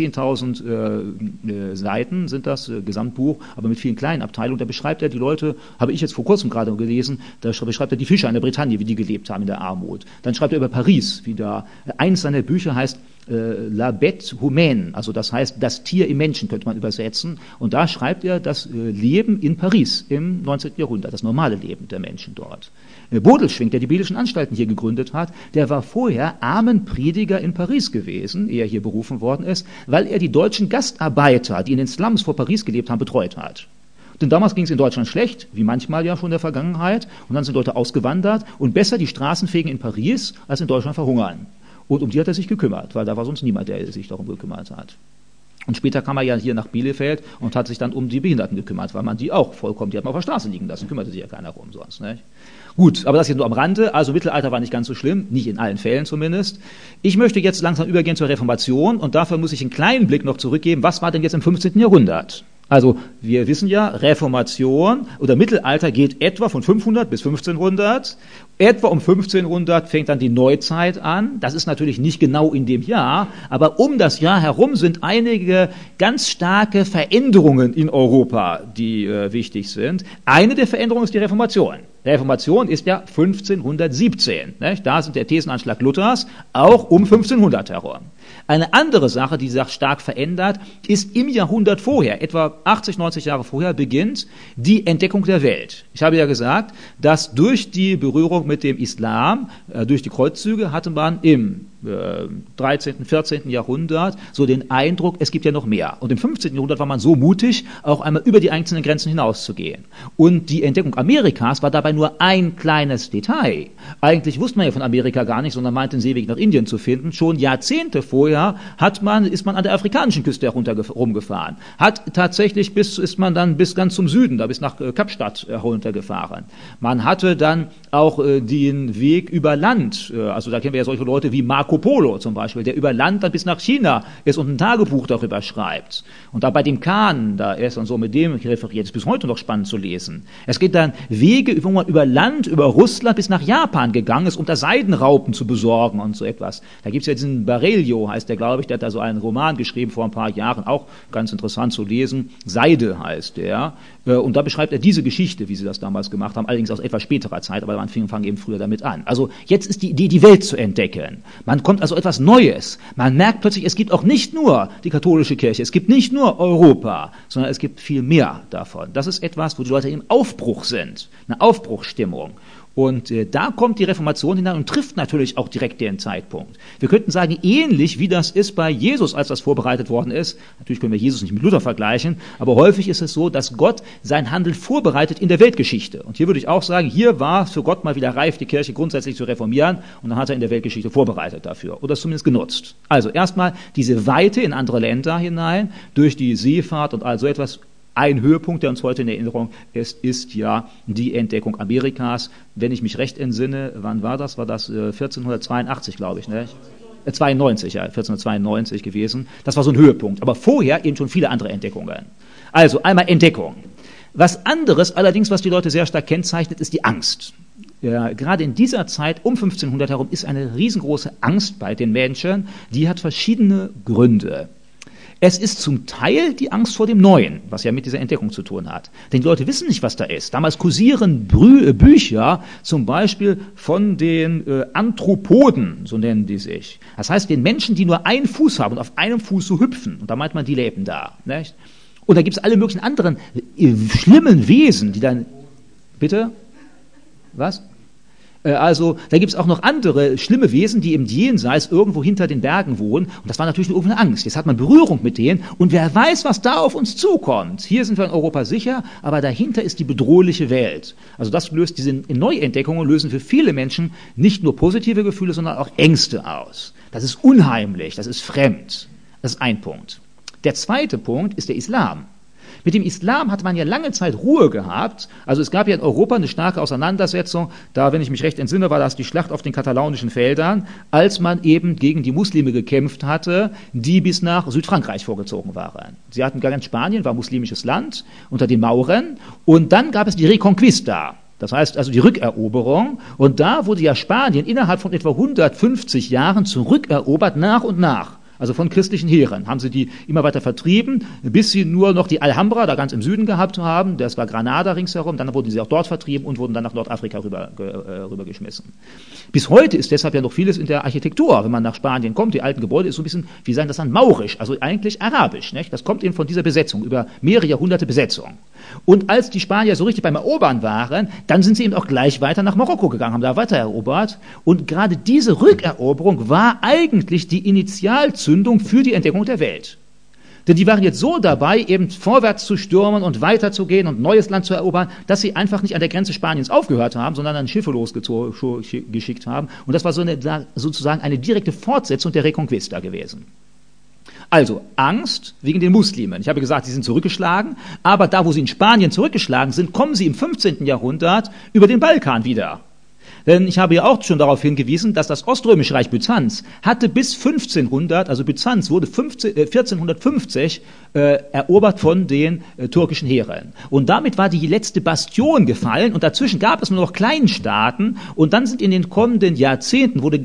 10.000 Seiten sind das, Gesamtbuch, aber mit vielen kleinen Abteilungen. Da beschreibt er die Leute, habe ich jetzt vor kurzem gerade gelesen, da beschreibt er die Fischer in der Bretagne, wie die gelebt haben in der Armut. Dann schreibt er über Paris, wie da, eins seiner Bücher heißt La Bête Humaine, also das heißt das Tier im Menschen, könnte man übersetzen. Und da schreibt er das Leben in Paris im 19. Jahrhundert, das normale Leben der Menschen dort. Bodelschwingh, der die biblischen Anstalten hier gegründet hat, der war vorher Armenprediger in Paris gewesen, ehe er hier berufen worden ist, weil er die deutschen Gastarbeiter, die in den Slums vor Paris gelebt haben, betreut hat. Denn damals ging es in Deutschland schlecht, wie manchmal ja schon in der Vergangenheit, und dann sind Leute ausgewandert und besser die Straßenfegen in Paris als in Deutschland verhungern. Und um die hat er sich gekümmert, weil da war sonst niemand, der sich darum gekümmert hat. Und später kam er ja hier nach Bielefeld und hat sich dann um die Behinderten gekümmert, weil man die auch vollkommen, die hat man auf der Straße liegen lassen, kümmerte sich ja keiner um sonst. Nicht? Gut, aber das jetzt nur am Rande, also Mittelalter war nicht ganz so schlimm, nicht in allen Fällen zumindest. Ich möchte jetzt langsam übergehen zur Reformation und dafür muss ich einen kleinen Blick noch zurückgeben, was war denn jetzt im 15. Jahrhundert? Also wir wissen ja, Reformation oder Mittelalter geht etwa von 500 bis 1500. Etwa um 1500 fängt dann die Neuzeit an. Das ist natürlich nicht genau in dem Jahr, aber um das Jahr herum sind einige ganz starke Veränderungen in Europa, die wichtig sind. Eine der Veränderungen ist die Reformation. Reformation ist ja 1517. Nicht? Da sind der Thesenanschlag Luthers auch um 1500 herum. Eine andere Sache, die sich stark verändert, ist im Jahrhundert vorher, etwa 80, 90 Jahre vorher, beginnt die Entdeckung der Welt. Ich habe ja gesagt, dass durch die Berührung mit dem Islam, durch die Kreuzzüge, hatte man im 13., 14. Jahrhundert so den Eindruck, es gibt ja noch mehr. Und im 15. Jahrhundert war man so mutig, auch einmal über die einzelnen Grenzen hinauszugehen. Und die Entdeckung Amerikas war dabei nur ein kleines Detail. Eigentlich wusste man ja von Amerika gar nicht, sondern meinte, den Seeweg nach Indien zu finden. Schon Jahrzehnte vorher ist man an der afrikanischen Küste herumgefahren. Ist man dann bis ganz zum Süden, da bis nach Kapstadt heruntergefahren. Man hatte dann auch den Weg über Land, also da kennen wir ja solche Leute wie Marco Polo zum Beispiel, der über Land dann bis nach China ist und ein Tagebuch darüber schreibt. Und da bei dem Kahn, da ist und so mit dem referiert, ist bis heute noch spannend zu lesen. Es geht dann Wege, wo man über Land, über Russland bis nach Japan gegangen ist, um da Seidenraupen zu besorgen und so etwas. Da gibt es ja diesen Barello, heißt der, glaube ich, der hat da so einen Roman geschrieben vor ein paar Jahren, auch ganz interessant zu lesen. Seide heißt der. Und da beschreibt er diese Geschichte, wie sie das damals gemacht haben, allerdings aus etwas späterer Zeit, aber man fing eben früher damit an. Also jetzt ist die Idee, die Welt zu entdecken. Man kommt also etwas Neues. Man merkt plötzlich, es gibt auch nicht nur die katholische Kirche, es gibt nicht nur Europa, sondern es gibt viel mehr davon. Das ist etwas, wo die Leute im Aufbruch sind, eine Aufbruchsstimmung. Und da kommt die Reformation hinein und trifft natürlich auch direkt den Zeitpunkt. Wir könnten sagen, ähnlich wie das ist bei Jesus, als das vorbereitet worden ist. Natürlich können wir Jesus nicht mit Luther vergleichen, aber häufig ist es so, dass Gott sein Handeln vorbereitet in der Weltgeschichte. Und hier würde ich auch sagen, hier war für Gott mal wieder reif, die Kirche grundsätzlich zu reformieren, und dann hat er in der Weltgeschichte vorbereitet dafür oder es zumindest genutzt. Also erstmal diese Weite in andere Länder hinein, durch die Seefahrt und all so etwas. Ein Höhepunkt, der uns heute in Erinnerung ist ja die Entdeckung Amerikas. Wenn ich mich recht entsinne, wann war das? War das 1482, glaube ich, ne? 92, ja, 1492 gewesen. Das war so ein Höhepunkt. Aber vorher eben schon viele andere Entdeckungen. Also einmal Entdeckung. Was anderes allerdings, was die Leute sehr stark kennzeichnet, ist die Angst. Ja, gerade in dieser Zeit um 1500 herum ist eine riesengroße Angst bei den Menschen. Die hat verschiedene Gründe. Es ist zum Teil die Angst vor dem Neuen, was ja mit dieser Entdeckung zu tun hat. Denn die Leute wissen nicht, was da ist. Damals kursieren Bücher, zum Beispiel von den Anthropoden, so nennen die sich. Das heißt, den Menschen, die nur einen Fuß haben und auf einem Fuß so hüpfen. Und da meint man, die leben da. Nicht? Und da gibt es alle möglichen anderen schlimmen Wesen, die dann... Bitte? Was? Also, da gibt es auch noch andere schlimme Wesen, die im Jenseits irgendwo hinter den Bergen wohnen. Und das war natürlich eine Angst. Jetzt hat man Berührung mit denen und wer weiß, was da auf uns zukommt. Hier sind wir in Europa sicher, aber dahinter ist die bedrohliche Welt. Also das löst, diese Neuentdeckungen lösen für viele Menschen nicht nur positive Gefühle, sondern auch Ängste aus. Das ist unheimlich, das ist fremd. Das ist ein Punkt. Der zweite Punkt ist der Islam. Mit dem Islam hat man ja lange Zeit Ruhe gehabt. Also es gab ja in Europa eine starke Auseinandersetzung. Da, wenn ich mich recht entsinne, war das die Schlacht auf den katalaunischen Feldern, als man eben gegen die Muslime gekämpft hatte, die bis nach Südfrankreich vorgezogen waren. Sie hatten ganz Spanien, war muslimisches Land, unter den Mauren. Und dann gab es die Reconquista. Das heißt also die Rückeroberung. Und da wurde ja Spanien innerhalb von etwa 150 Jahren zurückerobert, nach und nach. Also von christlichen Heeren haben sie die immer weiter vertrieben, bis sie nur noch die Alhambra da ganz im Süden gehabt haben. Das war Granada ringsherum. Dann wurden sie auch dort vertrieben und wurden dann nach Nordafrika rübergeschmissen. Bis heute ist deshalb ja noch vieles in der Architektur. Wenn man nach Spanien kommt, die alten Gebäude ist so ein bisschen, wie sagen das dann, maurisch, also eigentlich arabisch. Nicht? Das kommt eben von dieser Besetzung, über mehrere Jahrhunderte Besetzung. Und als die Spanier so richtig beim Erobern waren, dann sind sie eben auch gleich weiter nach Marokko gegangen, haben da weiter erobert. Und gerade diese Rückeroberung war eigentlich die Initialzündung für die Entdeckung der Welt. Denn die waren jetzt so dabei, eben vorwärts zu stürmen und weiterzugehen und neues Land zu erobern, dass sie einfach nicht an der Grenze Spaniens aufgehört haben, sondern dann Schiffe losgeschickt haben. Und das war sozusagen eine direkte Fortsetzung der Reconquista gewesen. Also Angst wegen den Muslimen. Ich habe gesagt, sie sind zurückgeschlagen, aber da, wo sie in Spanien zurückgeschlagen sind, kommen sie im 15. Jahrhundert über den Balkan wieder. Denn ich habe ja auch schon darauf hingewiesen, dass das Oströmische Reich Byzanz hatte bis 1500, also Byzanz wurde 1450 erobert von den türkischen Heeren. Und damit war die letzte Bastion gefallen und dazwischen gab es nur noch Kleinstaaten und dann sind in den kommenden Jahrzehnten, wurde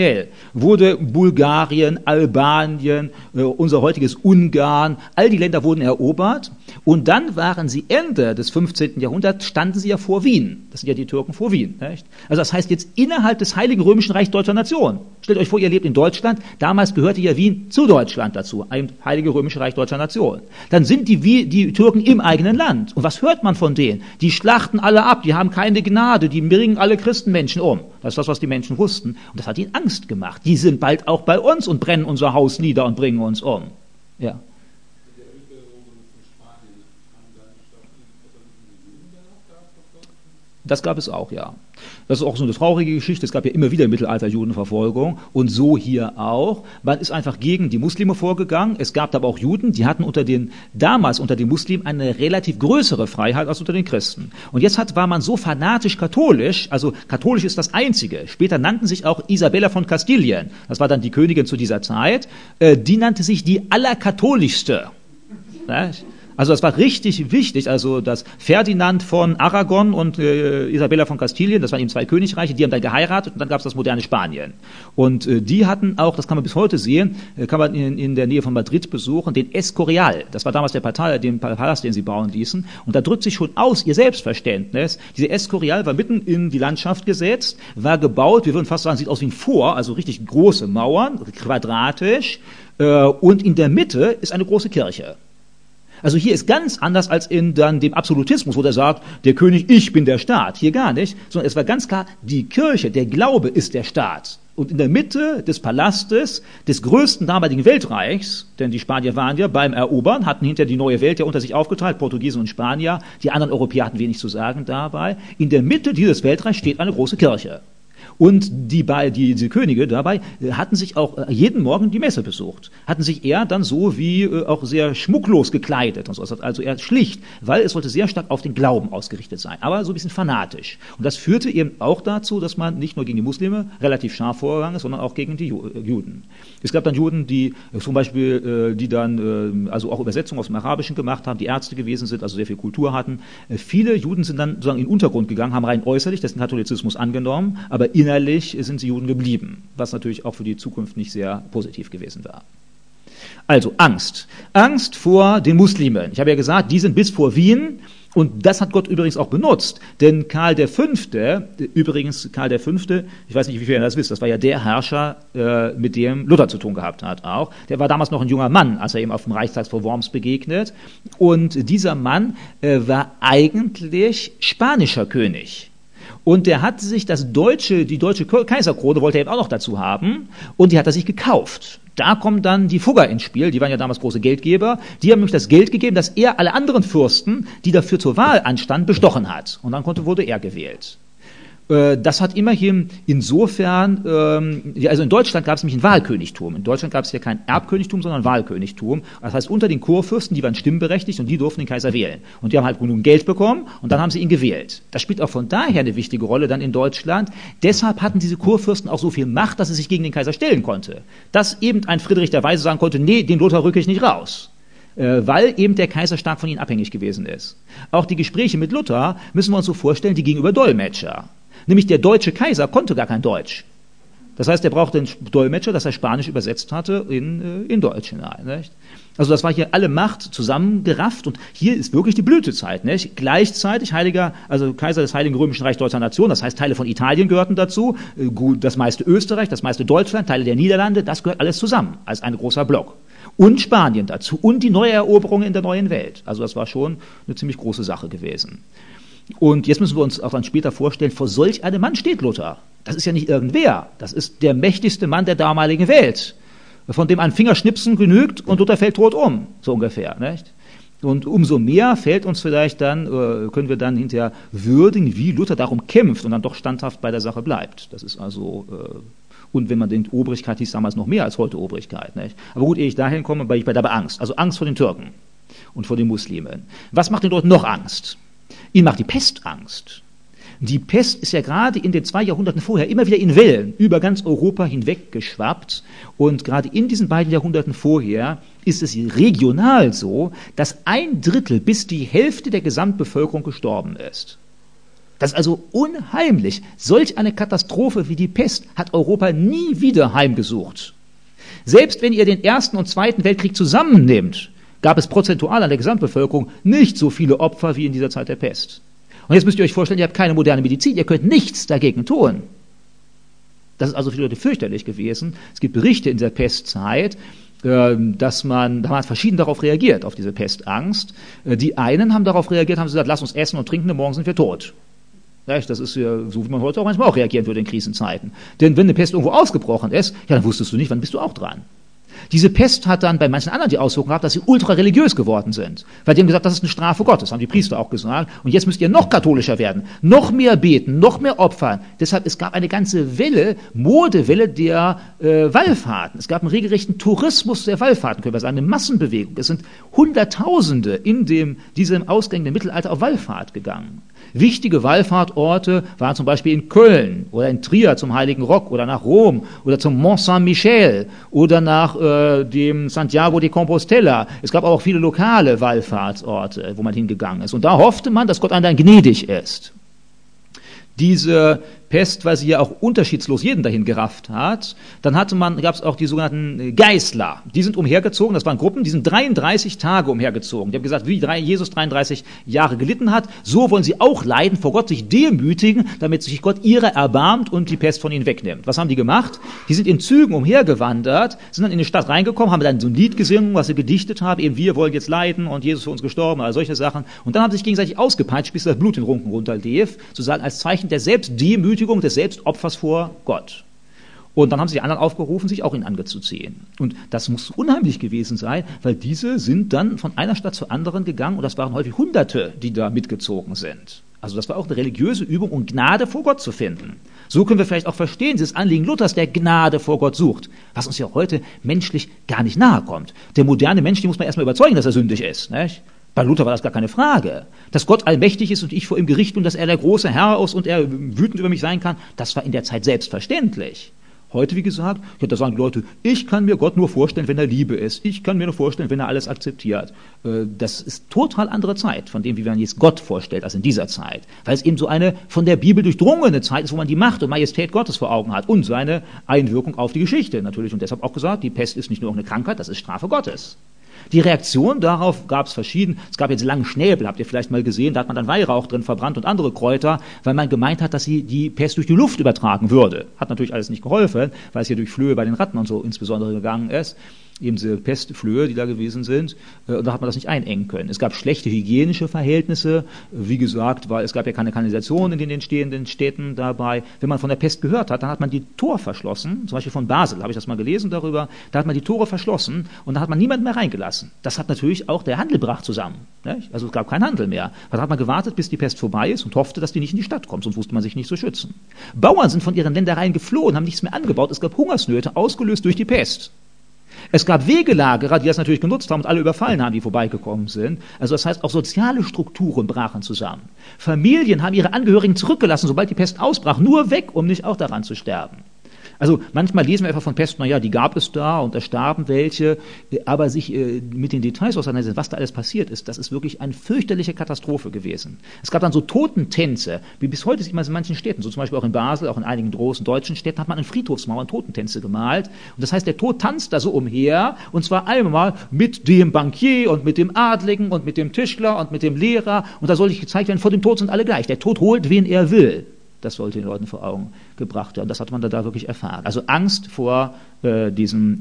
Bulgarien, Albanien, unser heutiges Ungarn, all die Länder wurden erobert und dann waren sie Ende des 15. Jahrhunderts, standen sie ja vor Wien. Das sind ja die Türken vor Wien. Nicht? Also das heißt jetzt innerhalb des Heiligen Römischen Reichs Deutscher Nation. Stellt euch vor, ihr lebt in Deutschland, damals gehörte ja Wien zu Deutschland dazu, ein Heilige Römische Reich Deutscher Nation. Dann sind die Türken im eigenen Land. Und was hört man von denen? Die schlachten alle ab, die haben keine Gnade, die bringen alle Christenmenschen um. Das ist das, was die Menschen wussten. Und das hat ihnen Angst gemacht. Die sind bald auch bei uns und brennen unser Haus nieder und bringen uns um. Ja. Das gab es auch, ja. Das ist auch so eine traurige Geschichte. Es gab ja immer wieder im Mittelalter Judenverfolgung und so hier auch. Man ist einfach gegen die Muslime vorgegangen. Es gab aber auch Juden, die hatten damals unter den Muslimen eine relativ größere Freiheit als unter den Christen. Und jetzt war man so fanatisch katholisch, also katholisch ist das Einzige. Später nannten sich auch Isabella von Kastilien. Das war dann die Königin zu dieser Zeit. Die nannte sich die Allerkatholischste. Also das war richtig wichtig, also das Ferdinand von Aragon und Isabella von Kastilien, das waren eben zwei Königreiche, die haben dann geheiratet und dann gab es das moderne Spanien. Und die hatten auch, das kann man bis heute sehen, kann man in der Nähe von Madrid besuchen, den Escorial. Das war damals der Palast, den sie bauen ließen. Und da drückt sich schon aus ihr Selbstverständnis. Dieser Escorial war mitten in die Landschaft gesetzt, war gebaut, wir würden fast sagen, sieht aus wie ein Fort, also richtig große Mauern, quadratisch. Und in der Mitte ist eine große Kirche. Also hier ist ganz anders als in dann dem Absolutismus, wo der sagt, der König, ich bin der Staat. Hier gar nicht, sondern es war ganz klar, die Kirche, der Glaube ist der Staat. Und in der Mitte des Palastes, des größten damaligen Weltreichs, denn die Spanier waren ja beim Erobern, hatten hinter die neue Welt ja unter sich aufgeteilt, Portugiesen und Spanier, die anderen Europäer hatten wenig zu sagen dabei. In der Mitte dieses Weltreichs steht eine große Kirche. Und diese Könige dabei hatten sich auch jeden Morgen die Messe besucht, hatten sich eher dann so wie auch sehr schmucklos gekleidet und so, also eher schlicht, weil es sollte sehr stark auf den Glauben ausgerichtet sein, aber so ein bisschen fanatisch. Und das führte eben auch dazu, dass man nicht nur gegen die Muslime relativ scharf vorgegangen ist, sondern auch gegen die Juden. Es gab dann Juden, die zum Beispiel, die dann also auch Übersetzungen aus dem Arabischen gemacht haben, die Ärzte gewesen sind, also sehr viel Kultur hatten. Viele Juden sind dann sozusagen in den Untergrund gegangen, haben rein äußerlich den Katholizismus angenommen, aber innerlich sind sie Juden geblieben, was natürlich auch für die Zukunft nicht sehr positiv gewesen war. Also Angst. Angst vor den Muslimen. Ich habe ja gesagt, die sind bis vor Wien. Und das hat Gott übrigens auch benutzt, denn Karl V., ich weiß nicht, wie viel ihr das wisst, das war ja der Herrscher, mit dem Luther zu tun gehabt hat auch. Der war damals noch ein junger Mann, als er ihm auf dem Reichstag vor Worms begegnet. Und dieser Mann war eigentlich spanischer König. Und der hat sich die deutsche Kaiserkrone wollte er eben auch noch dazu haben, und die hat er sich gekauft. Da kommen dann die Fugger ins Spiel, die waren ja damals große Geldgeber, die haben nämlich das Geld gegeben, dass er alle anderen Fürsten, die dafür zur Wahl anstanden, bestochen hat. Und dann wurde er gewählt. Das hat immerhin insofern, also in Deutschland gab es nämlich ein Wahlkönigtum. In Deutschland gab es ja kein Erbkönigtum, sondern ein Wahlkönigtum. Das heißt, unter den Kurfürsten, die waren stimmberechtigt und die durften den Kaiser wählen. Und die haben halt genug Geld bekommen und dann haben sie ihn gewählt. Das spielt auch von daher eine wichtige Rolle dann in Deutschland. Deshalb hatten diese Kurfürsten auch so viel Macht, dass sie sich gegen den Kaiser stellen konnte. Dass eben ein Friedrich der Weise sagen konnte, nee, den Lothar rücke ich nicht raus. Weil eben der Kaiser stark von ihnen abhängig gewesen ist. Auch die Gespräche mit Luther müssen wir uns so vorstellen, die gingen über Dolmetscher. Nämlich der deutsche Kaiser konnte gar kein Deutsch. Das heißt, er brauchte einen Dolmetscher, das er Spanisch übersetzt hatte in Deutsch hinein. Nicht? Also das war hier alle Macht zusammengerafft und hier ist wirklich die Blütezeit. Nicht? Gleichzeitig Kaiser des Heiligen Römischen Reichs Deutscher Nation, das heißt Teile von Italien gehörten dazu, das meiste Österreich, das meiste Deutschland, Teile der Niederlande, das gehört alles zusammen als ein großer Block. Und Spanien dazu und die Neueroberungen in der neuen Welt. Also das war schon eine ziemlich große Sache gewesen. Und jetzt müssen wir uns auch dann später vorstellen, vor solch einem Mann steht Luther. Das ist ja nicht irgendwer, das ist der mächtigste Mann der damaligen Welt, von dem ein Fingerschnipsen genügt und Luther fällt tot um, so ungefähr. Nicht? Und umso mehr fällt uns vielleicht dann, können wir dann hinterher würdigen, wie Luther darum kämpft und dann doch standhaft bei der Sache bleibt. Das ist also, und wenn man denkt, Obrigkeit hieß damals noch mehr als heute Obrigkeit. Nicht? Aber gut, ehe ich dahin komme, bin ich bei der Angst. Also Angst vor den Türken und vor den Muslimen. Was macht den Leuten noch Angst? Ihnen macht die Pest Angst. Die Pest ist ja gerade in den 2 Jahrhunderten vorher immer wieder in Wellen über ganz Europa hinweg geschwappt. Und gerade in diesen beiden Jahrhunderten vorher ist es regional so, dass 1/3 bis die Hälfte der Gesamtbevölkerung gestorben ist. Das ist also unheimlich. Solch eine Katastrophe wie die Pest hat Europa nie wieder heimgesucht. Selbst wenn ihr den Ersten und Zweiten Weltkrieg zusammennehmt, gab es prozentual an der Gesamtbevölkerung nicht so viele Opfer wie in dieser Zeit der Pest. Und jetzt müsst ihr euch vorstellen, ihr habt keine moderne Medizin, ihr könnt nichts dagegen tun. Das ist also für die Leute fürchterlich gewesen. Es gibt Berichte in der Pestzeit, dass man verschieden darauf reagiert, auf diese Pestangst. Die einen haben darauf reagiert, haben gesagt, lass uns essen und trinken, denn morgen sind wir tot. Das ist ja so, wie man heute auch manchmal auch reagieren würde in Krisenzeiten. Denn wenn eine Pest irgendwo ausgebrochen ist, ja, dann wusstest du nicht, wann bist du auch dran. Diese Pest hat dann bei manchen anderen die Auswirkung gehabt, dass sie ultra religiös geworden sind. Weil die haben gesagt, das ist eine Strafe Gottes, haben die Priester auch gesagt. Und jetzt müsst ihr noch katholischer werden, noch mehr beten, noch mehr opfern. Deshalb, es gab eine ganze Modewelle der Wallfahrten. Es gab einen regelrechten Tourismus der Wallfahrten, können wir sagen, eine Massenbewegung. Es sind Hunderttausende in diesem ausgehenden Mittelalter auf Wallfahrt gegangen. Wichtige Wallfahrtorte waren zum Beispiel in Köln oder in Trier zum Heiligen Rock oder nach Rom oder zum Mont Saint-Michel oder nach dem Santiago de Compostela. Es gab auch viele lokale Wallfahrtsorte, wo man hingegangen ist. Und da hoffte man, dass Gott einem dann gnädig ist. Diese Pest, weil sie ja auch unterschiedslos jeden dahin gerafft hat, dann gab es auch die sogenannten Geißler. Die sind umhergezogen, das waren Gruppen, die sind 33 Tage umhergezogen. Die haben gesagt, wie Jesus 33 Jahre gelitten hat, so wollen sie auch leiden, vor Gott sich demütigen, damit sich Gott ihrer erbarmt und die Pest von ihnen wegnimmt. Was haben die gemacht? Die sind in Zügen umhergewandert, sind dann in die Stadt reingekommen, haben dann so ein Lied gesungen, was sie gedichtet haben, eben wir wollen jetzt leiden und Jesus für uns gestorben, all solche Sachen. Und dann haben sie sich gegenseitig ausgepeitscht, bis das Blut in den Runken runterlief, sozusagen als Zeichen der Selbstdemütigung, des Selbstopfers vor Gott. Und dann haben sie die anderen aufgerufen, sich auch ihn anzuziehen. Und das muss unheimlich gewesen sein, weil diese sind dann von einer Stadt zur anderen gegangen und das waren häufig Hunderte, die da mitgezogen sind. Also das war auch eine religiöse Übung, um Gnade vor Gott zu finden. So können wir vielleicht auch verstehen, dieses Anliegen Luthers, der Gnade vor Gott sucht, was uns ja heute menschlich gar nicht nahe kommt. Der moderne Mensch, den muss man erstmal überzeugen, dass er sündig ist, nicht? Bei Luther war das gar keine Frage. Dass Gott allmächtig ist und ich vor ihm Gericht bin, dass er der große Herr ist und er wütend über mich sein kann, das war in der Zeit selbstverständlich. Heute, wie gesagt, da sagen die Leute, ich kann mir Gott nur vorstellen, wenn er Liebe ist. Ich kann mir nur vorstellen, wenn er alles akzeptiert. Das ist total andere Zeit von dem, wie man jetzt Gott vorstellt, als in dieser Zeit. Weil es eben so eine von der Bibel durchdrungene Zeit ist, wo man die Macht und Majestät Gottes vor Augen hat und seine Einwirkung auf die Geschichte natürlich. Und deshalb auch gesagt, die Pest ist nicht nur eine Krankheit, das ist Strafe Gottes. Die Reaktion darauf gab es verschieden. Es gab jetzt langen Schnäbel, habt ihr vielleicht mal gesehen, da hat man dann Weihrauch drin verbrannt und andere Kräuter, weil man gemeint hat, dass sie die Pest durch die Luft übertragen würde. Hat natürlich alles nicht geholfen, weil es hier durch Flöhe bei den Ratten und so insbesondere gegangen ist. Eben diese Pestflöhe, die da gewesen sind, und da hat man das nicht einengen können. Es gab schlechte hygienische Verhältnisse, wie gesagt, weil es gab ja keine Kanalisation in den entstehenden Städten dabei. Wenn man von der Pest gehört hat, dann hat man die Tore verschlossen, zum Beispiel von Basel, habe ich das mal gelesen darüber, da hat man die Tore verschlossen und da hat man niemanden mehr reingelassen. Das hat natürlich auch der Handel brach zusammen. Nicht? Also es gab keinen Handel mehr. Da hat man gewartet, bis die Pest vorbei ist und hoffte, dass die nicht in die Stadt kommt, sonst wusste man sich nicht zu schützen. Bauern sind von ihren Ländereien geflohen, haben nichts mehr angebaut. Es gab Hungersnöte, ausgelöst durch die Pest. Es gab Wegelagerer, die das natürlich genutzt haben und alle überfallen haben, die vorbeigekommen sind. Also das heißt, auch soziale Strukturen brachen zusammen. Familien haben ihre Angehörigen zurückgelassen, sobald die Pest ausbrach, nur weg, um nicht auch daran zu sterben. Also manchmal lesen wir einfach von Pest, naja, die gab es da und da starben welche, aber sich mit den Details auseinandersetzen, was da alles passiert ist, das ist wirklich eine fürchterliche Katastrophe gewesen. Es gab dann so Totentänze, wie bis heute sieht man es in manchen Städten, so zum Beispiel auch in Basel, auch in einigen großen deutschen Städten hat man an Friedhofsmauern Totentänze gemalt und das heißt, der Tod tanzt da so umher und zwar einmal mit dem Bankier und mit dem Adligen und mit dem Tischler und mit dem Lehrer und da soll nicht gezeigt werden, vor dem Tod sind alle gleich, der Tod holt, wen er will. Das sollte den Leuten vor Augen gebracht werden. Das hat man da wirklich erfahren. Also Angst vor der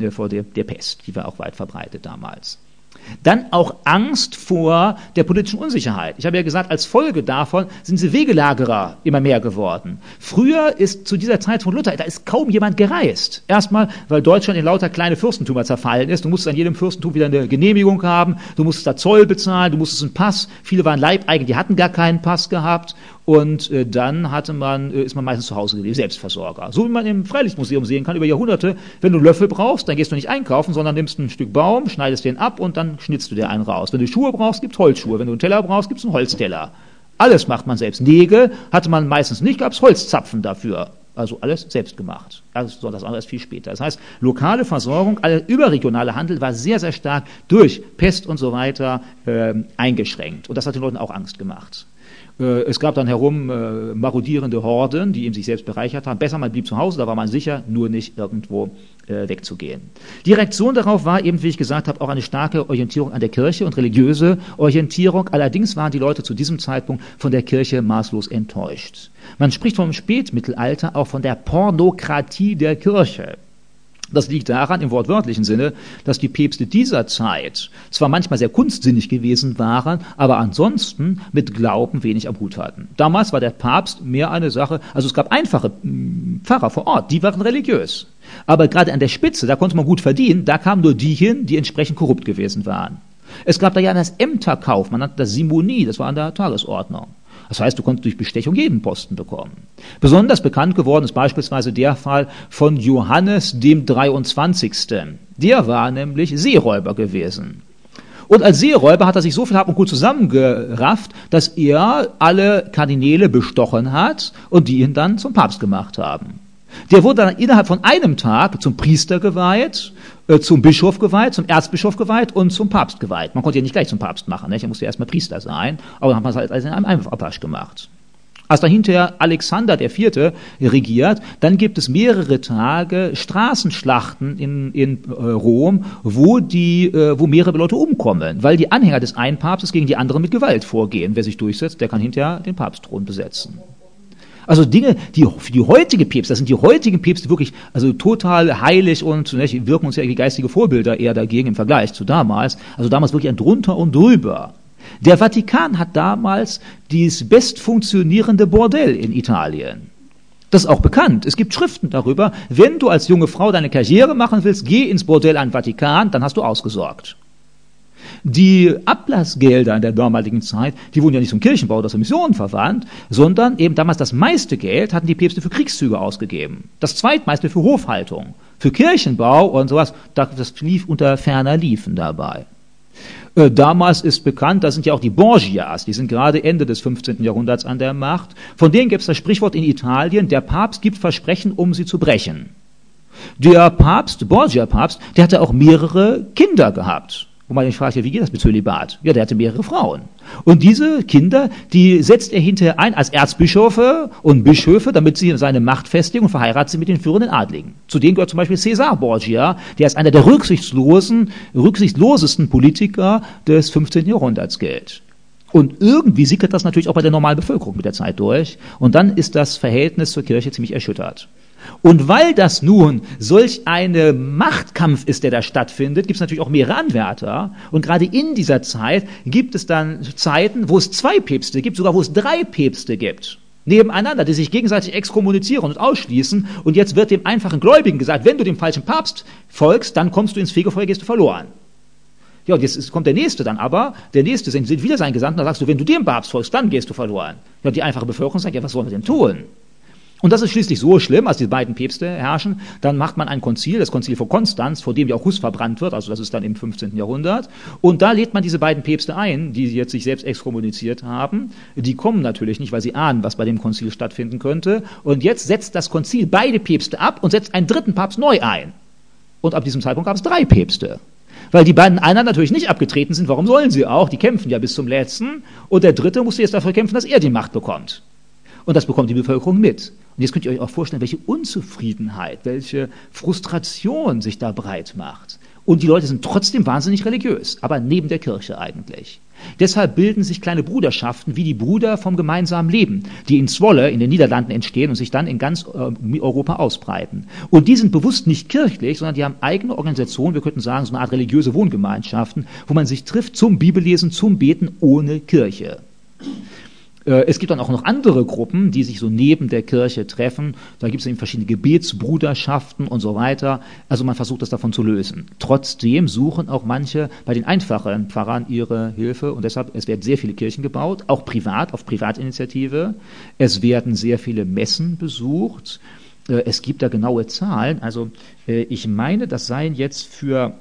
Pest, die war auch weit verbreitet damals. Dann auch Angst vor der politischen Unsicherheit. Ich habe ja gesagt, als Folge davon sind diese Wegelagerer immer mehr geworden. Früher ist zu dieser Zeit von Luther, da ist kaum jemand gereist. Erstmal, weil Deutschland in lauter kleine Fürstentümer zerfallen ist. Du musstest an jedem Fürstentum wieder eine Genehmigung haben, du musstest da Zoll bezahlen, du musstest einen Pass. Viele waren Leibeigen, die hatten gar keinen Pass gehabt. Und dann ist man meistens zu Hause gewesen, Selbstversorger. So wie man im Freilichtmuseum sehen kann, über Jahrhunderte, wenn du einen Löffel brauchst, dann gehst du nicht einkaufen, sondern nimmst ein Stück Baum, schneidest den ab und dann schnitzt du dir einen raus. Wenn du Schuhe brauchst, gibt's Holzschuhe. Wenn du einen Teller brauchst, gibt's einen Holzteller. Alles macht man selbst. Nägel hatte man meistens nicht, gab's Holzzapfen dafür. Also alles selbst gemacht. Also das andere ist viel später. Das heißt, lokale Versorgung, überregionale Handel war sehr, sehr stark durch Pest und so weiter eingeschränkt. Und das hat den Leuten auch Angst gemacht. Es gab dann herum marodierende Horden, die eben sich selbst bereichert haben. Besser, man blieb zu Hause, da war man sicher, nur nicht irgendwo wegzugehen. Die Reaktion darauf war eben, wie ich gesagt habe, auch eine starke Orientierung an der Kirche und religiöse Orientierung. Allerdings waren die Leute zu diesem Zeitpunkt von der Kirche maßlos enttäuscht. Man spricht vom Spätmittelalter auch von der Pornokratie der Kirche. Das liegt daran, im wortwörtlichen Sinne, dass die Päpste dieser Zeit zwar manchmal sehr kunstsinnig gewesen waren, aber ansonsten mit Glauben wenig am Hut hatten. Damals war der Papst mehr eine Sache, also es gab einfache Pfarrer vor Ort, die waren religiös. Aber gerade an der Spitze, da konnte man gut verdienen, da kamen nur die hin, die entsprechend korrupt gewesen waren. Es gab da ja das Ämterkauf, man nannte das Simonie, das war an der Tagesordnung. Das heißt, du konntest durch Bestechung jeden Posten bekommen. Besonders bekannt geworden ist beispielsweise der Fall von Johannes dem 23. Der war nämlich Seeräuber gewesen. Und als Seeräuber hat er sich so viel Hab und Gut zusammengerafft, dass er alle Kardinäle bestochen hat und die ihn dann zum Papst gemacht haben. Der wurde dann innerhalb von einem Tag zum Priester geweiht, zum Bischof geweiht, zum Erzbischof geweiht und zum Papst geweiht. Man konnte ja nicht gleich zum Papst machen, nicht? Er musste ja erstmal Priester sein, aber dann hat man es halt in einem Abwasch gemacht. Als dann hinterher Alexander IV. Regiert, dann gibt es mehrere Tage Straßenschlachten in Rom, wo mehrere Leute umkommen, weil die Anhänger des einen Papstes gegen die anderen mit Gewalt vorgehen. Wer sich durchsetzt, der kann hinterher den Papstthron besetzen. Also Dinge, die für die heutige Päpste, das sind die heutigen Päpste wirklich also total heilig und wirken uns ja wie geistige Vorbilder eher dagegen im Vergleich zu damals. Also damals wirklich ein drunter und drüber. Der Vatikan hat damals dieses best funktionierende Bordell in Italien. Das ist auch bekannt. Es gibt Schriften darüber. Wenn du als junge Frau deine Karriere machen willst, geh ins Bordell an den Vatikan, dann hast du ausgesorgt. Die Ablassgelder in der damaligen Zeit, die wurden ja nicht zum Kirchenbau oder zur Mission verwandt, sondern eben damals das meiste Geld hatten die Päpste für Kriegszüge ausgegeben. Das zweitmeiste für Hofhaltung. Für Kirchenbau und sowas, das lief unter ferner Liefen dabei. Damals ist bekannt, das sind ja auch die Borgias, die sind gerade Ende des 15. Jahrhunderts an der Macht. Von denen gibt es das Sprichwort in Italien, der Papst gibt Versprechen, um sie zu brechen. Der Papst, Borgia-Papst, der hatte auch mehrere Kinder gehabt. Wo man sich fragt, ja, wie geht das mit Zölibat? Ja, der hatte mehrere Frauen. Und diese Kinder, die setzt er hinterher ein als Erzbischöfe und Bischöfe, damit sie seine Macht festigen und verheiratet sie mit den führenden Adligen. Zu denen gehört zum Beispiel Cäsar Borgia, der als einer der rücksichtslosesten Politiker des 15. Jahrhunderts gilt. Und irgendwie sickert das natürlich auch bei der normalen Bevölkerung mit der Zeit durch. Und dann ist das Verhältnis zur Kirche ziemlich erschüttert. Und weil das nun solch ein Machtkampf ist, der da stattfindet, gibt es natürlich auch mehrere Anwärter. Und gerade in dieser Zeit gibt es dann Zeiten, wo es 2 Päpste gibt, sogar wo es 3 Päpste gibt. Nebeneinander, die sich gegenseitig exkommunizieren und ausschließen. Und jetzt wird dem einfachen Gläubigen gesagt, wenn du dem falschen Papst folgst, dann kommst du ins Fegefeuer, gehst du verloren. Ja, und jetzt kommt der Nächste dann aber, der Nächste sind wieder sein Gesandten, dann sagst du, wenn du dem Papst folgst, dann gehst du verloren. Ja, die einfache Bevölkerung sagt, ja, was sollen wir denn tun? Und das ist schließlich so schlimm, als die beiden Päpste herrschen, dann macht man ein Konzil, das Konzil von Konstanz, vor dem ja auch Hus verbrannt wird, also das ist dann im 15. Jahrhundert, und da lädt man diese beiden Päpste ein, die jetzt sich selbst exkommuniziert haben, die kommen natürlich nicht, weil sie ahnen, was bei dem Konzil stattfinden könnte, und jetzt setzt das Konzil beide Päpste ab und setzt einen dritten Papst neu ein. Und ab diesem Zeitpunkt gab es 3 Päpste. Weil die beiden anderen natürlich nicht abgetreten sind, warum sollen sie auch? Die kämpfen ja bis zum Letzten. Und der Dritte musste jetzt dafür kämpfen, dass er die Macht bekommt. Und das bekommt die Bevölkerung mit. Und jetzt könnt ihr euch auch vorstellen, welche Unzufriedenheit, welche Frustration sich da breit macht. Und die Leute sind trotzdem wahnsinnig religiös, aber neben der Kirche eigentlich. Deshalb bilden sich kleine Bruderschaften wie die Brüder vom gemeinsamen Leben, die in Zwolle in den Niederlanden entstehen und sich dann in ganz Europa ausbreiten. Und die sind bewusst nicht kirchlich, sondern die haben eigene Organisationen, wir könnten sagen so eine Art religiöse Wohngemeinschaften, wo man sich trifft zum Bibellesen, zum Beten ohne Kirche. Es gibt dann auch noch andere Gruppen, die sich so neben der Kirche treffen. Da gibt es eben verschiedene Gebetsbruderschaften und so weiter. Also man versucht das davon zu lösen. Trotzdem suchen auch manche bei den einfachen Pfarrern ihre Hilfe. Und deshalb, es werden sehr viele Kirchen gebaut, auch privat, auf Privatinitiative. Es werden sehr viele Messen besucht. Es gibt da genaue Zahlen. Also ich meine, das seien jetzt für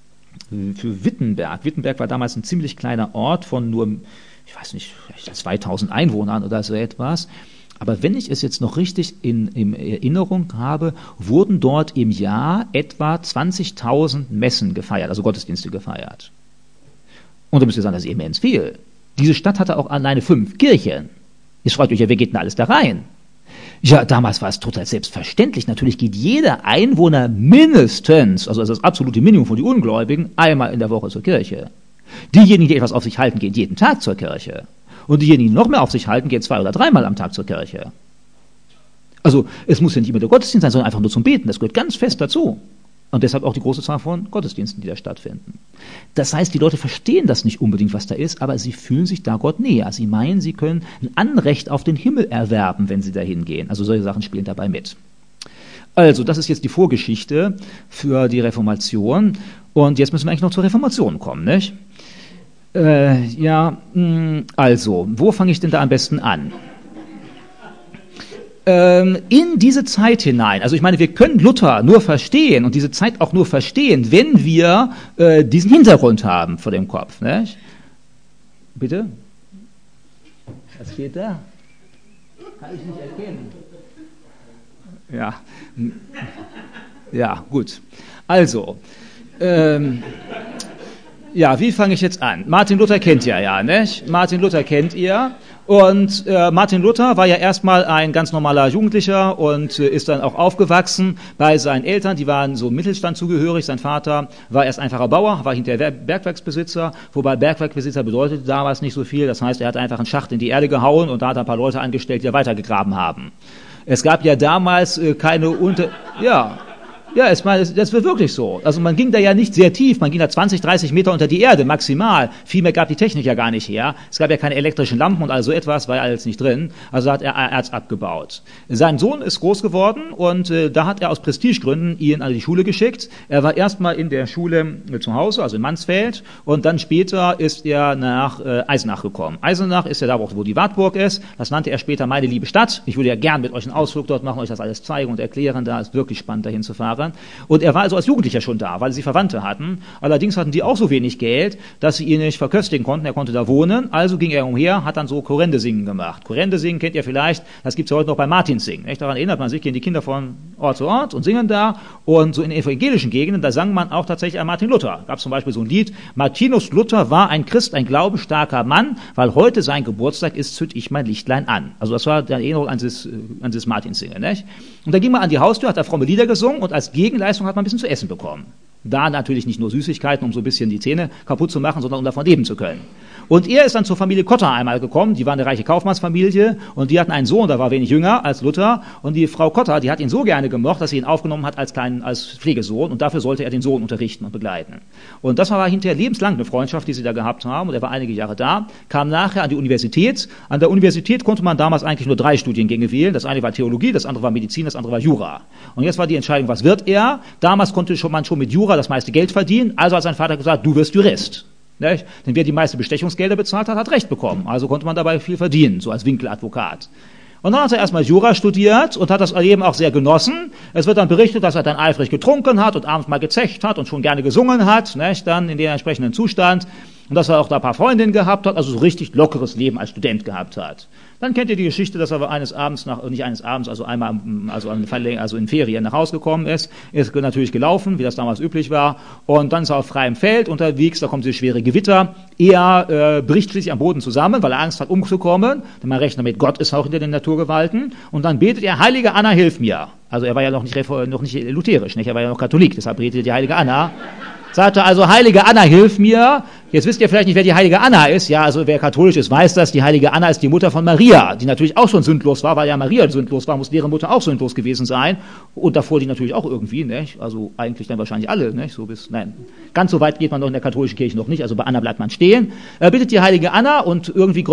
Wittenberg. Wittenberg war damals ein ziemlich kleiner Ort von nur, ich weiß nicht, vielleicht 2000 Einwohnern oder so etwas. Aber wenn ich es jetzt noch richtig in Erinnerung habe, wurden dort im Jahr etwa 20.000 Messen gefeiert, also Gottesdienste gefeiert. Und da müsst ihr sagen, das ist immens viel. Diese Stadt hatte auch alleine 5 Kirchen. Jetzt fragt euch ja, wer geht denn alles da rein? Ja, damals war es total selbstverständlich. Natürlich geht jeder Einwohner mindestens, also das absolute Minimum von den Ungläubigen, einmal in der Woche zur Kirche. Diejenigen, die etwas auf sich halten, gehen jeden Tag zur Kirche. Und diejenigen, die noch mehr auf sich halten, gehen 2 oder 3 Mal am Tag zur Kirche. Also es muss ja nicht immer der Gottesdienst sein, sondern einfach nur zum Beten. Das gehört ganz fest dazu. Und deshalb auch die große Zahl von Gottesdiensten, die da stattfinden. Das heißt, die Leute verstehen das nicht unbedingt, was da ist, aber sie fühlen sich da Gott näher. Sie meinen, sie können ein Anrecht auf den Himmel erwerben, wenn sie da hingehen. Also solche Sachen spielen dabei mit. Also, das ist jetzt die Vorgeschichte für die Und jetzt müssen wir eigentlich noch zur Reformation kommen, nicht? Also, wo fange ich denn da am besten an? In diese Zeit hinein, also ich meine, wir können Luther nur verstehen und diese Zeit auch nur verstehen, wenn wir diesen Hintergrund haben vor dem Kopf, nicht? Bitte? Was steht da? Kann ich nicht erkennen. Ja, gut. Also, wie fange ich jetzt an? Martin Luther kennt ihr ja, nicht? Martin Luther kennt ihr. Und Martin Luther war ja erstmal ein ganz normaler Jugendlicher und ist dann auch aufgewachsen bei seinen Eltern, die waren so Mittelstand zugehörig. Sein Vater war erst einfacher Bauer, war hinterher Bergwerksbesitzer, wobei Bergwerksbesitzer bedeutete damals nicht so viel. Das heißt, er hat einfach einen Schacht in die Erde gehauen und da hat er ein paar Leute angestellt, die da weitergegraben haben. Es gab ja damals keine das wird wirklich so. Also man ging da ja nicht sehr tief, man ging da 20, 30 Meter unter die Erde, maximal. Viel mehr gab die Technik ja gar nicht her. Es gab ja keine elektrischen Lampen und all so etwas, war ja alles nicht drin. Also hat er Erz abgebaut. Sein Sohn ist groß geworden und da hat er aus Prestigegründen ihn an die Schule geschickt. Er war erstmal in der Schule zu Hause, also in Mansfeld, und dann später ist er nach Eisenach gekommen. Eisenach ist ja da, wo die Wartburg ist. Das nannte er später meine liebe Stadt. Ich würde ja gern mit euch einen Ausflug dort machen, euch das alles zeigen und erklären. Da ist wirklich spannend, dahin zu fahren. Und er war also als Jugendlicher schon da, weil sie Verwandte hatten. Allerdings hatten die auch so wenig Geld, dass sie ihn nicht verköstigen konnten. Er konnte da wohnen. Also ging er umher, hat dann so Korrende singen gemacht. Korrende singen kennt ihr vielleicht, das gibt's ja heute noch bei Martinssingen. Daran erinnert man sich, gehen die Kinder von Ort zu Ort und singen da. Und so in evangelischen Gegenden, da sang man auch tatsächlich an Martin Luther. Gab es zum Beispiel so ein Lied: Martinus Luther war ein Christ, ein glaubensstarker Mann, weil heute sein Geburtstag ist, zünd ich mein Lichtlein an. Also das war die Erinnerung an das Martinssingen, nicht? Und da ging man an die Haustür, hat da fromme Lieder gesungen und als Gegenleistung hat man ein bisschen zu essen bekommen. Da natürlich nicht nur Süßigkeiten, um so ein bisschen die Zähne kaputt zu machen, sondern um davon leben zu können. Und er ist dann zur Familie Cotta einmal gekommen, die war eine reiche Kaufmannsfamilie und die hatten einen Sohn, der war wenig jünger als Luther und die Frau Cotta, die hat ihn so gerne gemocht, dass sie ihn aufgenommen hat als Pflegesohn und dafür sollte er den Sohn unterrichten und begleiten. Und das war hinterher lebenslang eine Freundschaft, die sie da gehabt haben und er war einige Jahre da, kam nachher an die Universität. An der Universität konnte man damals eigentlich nur 3 Studiengänge wählen, das eine war Theologie, das andere war Medizin, das andere war Jura. Und jetzt war die Entscheidung, was wird er? Damals konnte man schon mit Jura das meiste Geld verdienen, also hat sein Vater gesagt, du wirst Jurist. Nicht? Denn wer die meisten Bestechungsgelder bezahlt hat, hat Recht bekommen. Also konnte man dabei viel verdienen, so als Winkeladvokat. Und dann hat er erstmal Jura studiert und hat das Leben auch sehr genossen. Es wird dann berichtet, dass er dann eifrig getrunken hat und abends mal gezecht hat und schon gerne gesungen hat, nicht? Dann in dem entsprechenden Zustand. Und dass er auch da ein paar Freundinnen gehabt hat, also so richtig lockeres Leben als Student gehabt hat. Dann kennt ihr die Geschichte, dass er eines Abends, also einmal, also in Ferien nach Hause gekommen ist natürlich gelaufen, wie das damals üblich war, und dann ist er auf freiem Feld unterwegs, da kommt dieses schwere Gewitter, er bricht schließlich am Boden zusammen, weil er Angst hat umzukommen, denn man rechnet damit, Gott ist auch hinter den Naturgewalten, und dann betet er, heilige Anna, hilf mir. Also er war ja noch nicht lutherisch, nicht? Er war ja noch Katholik, deshalb betet die heilige Anna. Sagte also, heilige Anna, hilf mir. Jetzt wisst ihr vielleicht nicht, wer die heilige Anna ist. Ja, also wer katholisch ist, weiß das. Die heilige Anna ist die Mutter von Maria, die natürlich auch schon sündlos war, weil ja Maria sündlos war, muss ihre Mutter auch sündlos gewesen sein. Und davor die natürlich auch irgendwie, nicht? Also eigentlich dann wahrscheinlich alle, nicht? Ganz so weit geht man noch in der katholischen Kirche noch nicht. Also bei Anna bleibt man stehen. Bittet die heilige Anna und irgendwie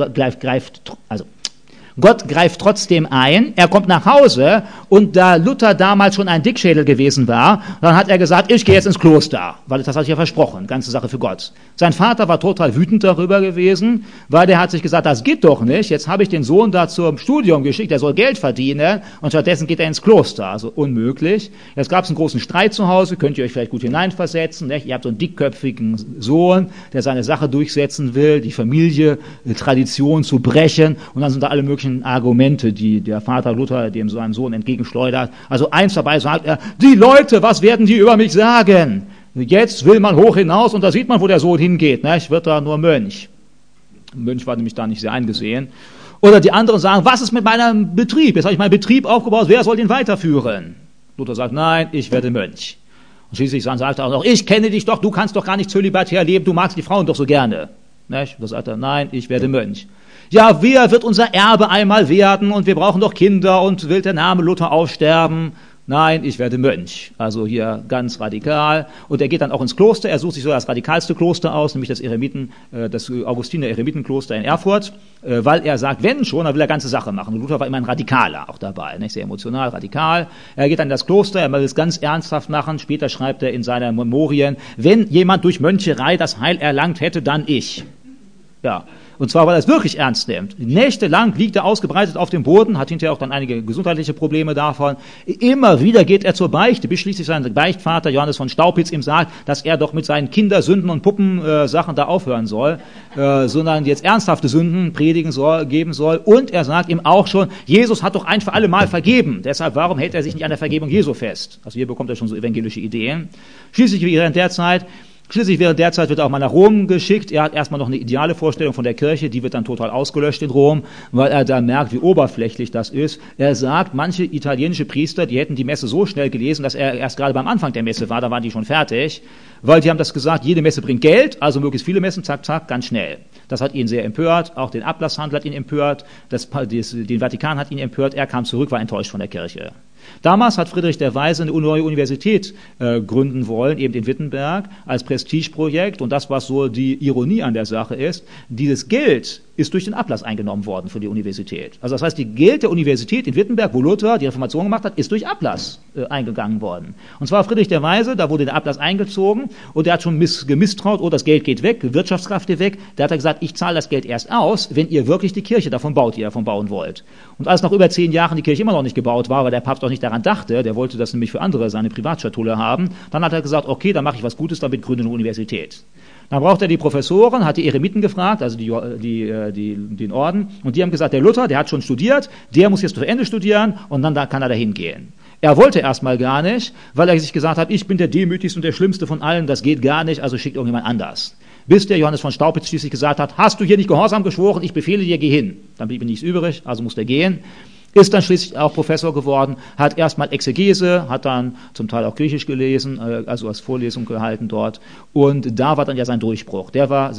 Gott greift trotzdem ein, er kommt nach Hause und da Luther damals schon ein Dickschädel gewesen war, dann hat er gesagt, ich gehe jetzt ins Kloster, weil das hat sich ja versprochen, ganze Sache für Gott. Sein Vater war total wütend darüber gewesen, weil der hat sich gesagt, das geht doch nicht, jetzt habe ich den Sohn da zum Studium geschickt, der soll Geld verdienen und stattdessen geht er ins Kloster, also unmöglich. Jetzt gab es einen großen Streit zu Hause, könnt ihr euch vielleicht gut hineinversetzen, nicht? Ihr habt so einen dickköpfigen Sohn, der seine Sache durchsetzen will, die Familie, die Tradition zu brechen und dann sind da alle möglichen Argumente, die der Vater Luther dem seinem Sohn entgegenschleudert. Also eins dabei sagt er, die Leute, was werden die über mich sagen? Jetzt will man hoch hinaus und da sieht man, wo der Sohn hingeht. Ich wird da nur Mönch. Mönch war nämlich da nicht sehr eingesehen. Oder die anderen sagen, was ist mit meinem Betrieb? Jetzt habe ich meinen Betrieb aufgebaut, wer soll den weiterführen? Luther sagt, nein, ich werde Mönch. Und schließlich sagt er auch noch, ich kenne dich doch, du kannst doch gar nicht zölibatär leben, du magst die Frauen doch so gerne. Da sagt er, nein, ich werde Mönch. Ja, wer wird unser Erbe einmal werden und wir brauchen doch Kinder und will der Name Luther aussterben? Nein, ich werde Mönch. Also hier ganz radikal. Und er geht dann auch ins Kloster. Er sucht sich so das radikalste Kloster aus, nämlich das Augustiner Eremitenkloster in Erfurt, weil er sagt, wenn schon, dann will er ganze Sache machen. Und Luther war immer ein Radikaler auch dabei, nicht? Sehr emotional, radikal. Er geht dann in das Kloster, er will es ganz ernsthaft machen. Später schreibt er in seinen Memorien, wenn jemand durch Möncherei das Heil erlangt hätte, dann ich. Ja. Und zwar, weil er es wirklich ernst nimmt. Nächtelang liegt er ausgebreitet auf dem Boden, hat hinterher auch dann einige gesundheitliche Probleme davon. Immer wieder geht er zur Beichte, bis schließlich sein Beichtvater Johannes von Staupitz ihm sagt, dass er doch mit seinen Kindersünden und Puppensachen da aufhören soll, sondern jetzt ernsthafte Sünden geben soll. Und er sagt ihm auch schon, Jesus hat doch ein für alle Mal vergeben. Deshalb, warum hält er sich nicht an der Vergebung Jesu fest? Also hier bekommt er schon so evangelische Ideen. Schließlich während der Zeit wird er auch mal nach Rom geschickt. Er hat erstmal noch eine ideale Vorstellung von der Kirche, die wird dann total ausgelöscht in Rom, weil er da merkt, wie oberflächlich das ist. Er sagt, manche italienische Priester, die hätten die Messe so schnell gelesen, dass er erst gerade beim Anfang der Messe war, da waren die schon fertig, weil die haben das gesagt, jede Messe bringt Geld, also möglichst viele Messen, zack, zack, ganz schnell. Das hat ihn sehr empört, auch den Ablasshandel hat ihn empört, den Vatikan hat ihn empört, er kam zurück, war enttäuscht von der Kirche. Damals hat Friedrich der Weise eine neue Universität gründen wollen, eben in Wittenberg, als Prestigeprojekt. Und das, was so die Ironie an der Sache ist, dieses Geld ist durch den Ablass eingenommen worden für die Universität. Also das heißt, die Geld der Universität in Wittenberg, wo Luther die Reformation gemacht hat, ist durch Ablass eingegangen worden. Und zwar Friedrich der Weise, da wurde der Ablass eingezogen und der hat schon gemisstraut, oh, das Geld geht weg, Wirtschaftskraft geht weg. Da hat er gesagt, ich zahle das Geld erst aus, wenn ihr wirklich die Kirche davon baut, die ihr davon bauen wollt. Und als nach über 10 Jahren die Kirche immer noch nicht gebaut war, weil der Papst auch nicht daran dachte, der wollte das nämlich für andere, seine Privatschatulle haben, dann hat er gesagt, okay, dann mache ich was Gutes, damit gründe eine Universität. Dann braucht er die Professoren, hat die Eremiten gefragt, also den Orden, und die haben gesagt, der Luther, der hat schon studiert, der muss jetzt zu Ende studieren und dann kann er da hingehen. Er wollte erstmal gar nicht, weil er sich gesagt hat, ich bin der demütigste und der schlimmste von allen, das geht gar nicht, also schickt irgendjemand anders. Bis der Johannes von Staupitz schließlich gesagt hat, hast du hier nicht Gehorsam geschworen, ich befehle dir, geh hin. Dann blieb ihm nichts übrig, also musste er gehen. Ist dann schließlich auch Professor geworden, hat erstmal Exegese, hat dann zum Teil auch Griechisch gelesen, also als Vorlesung gehalten dort. Und da war dann ja sein Durchbruch. Der war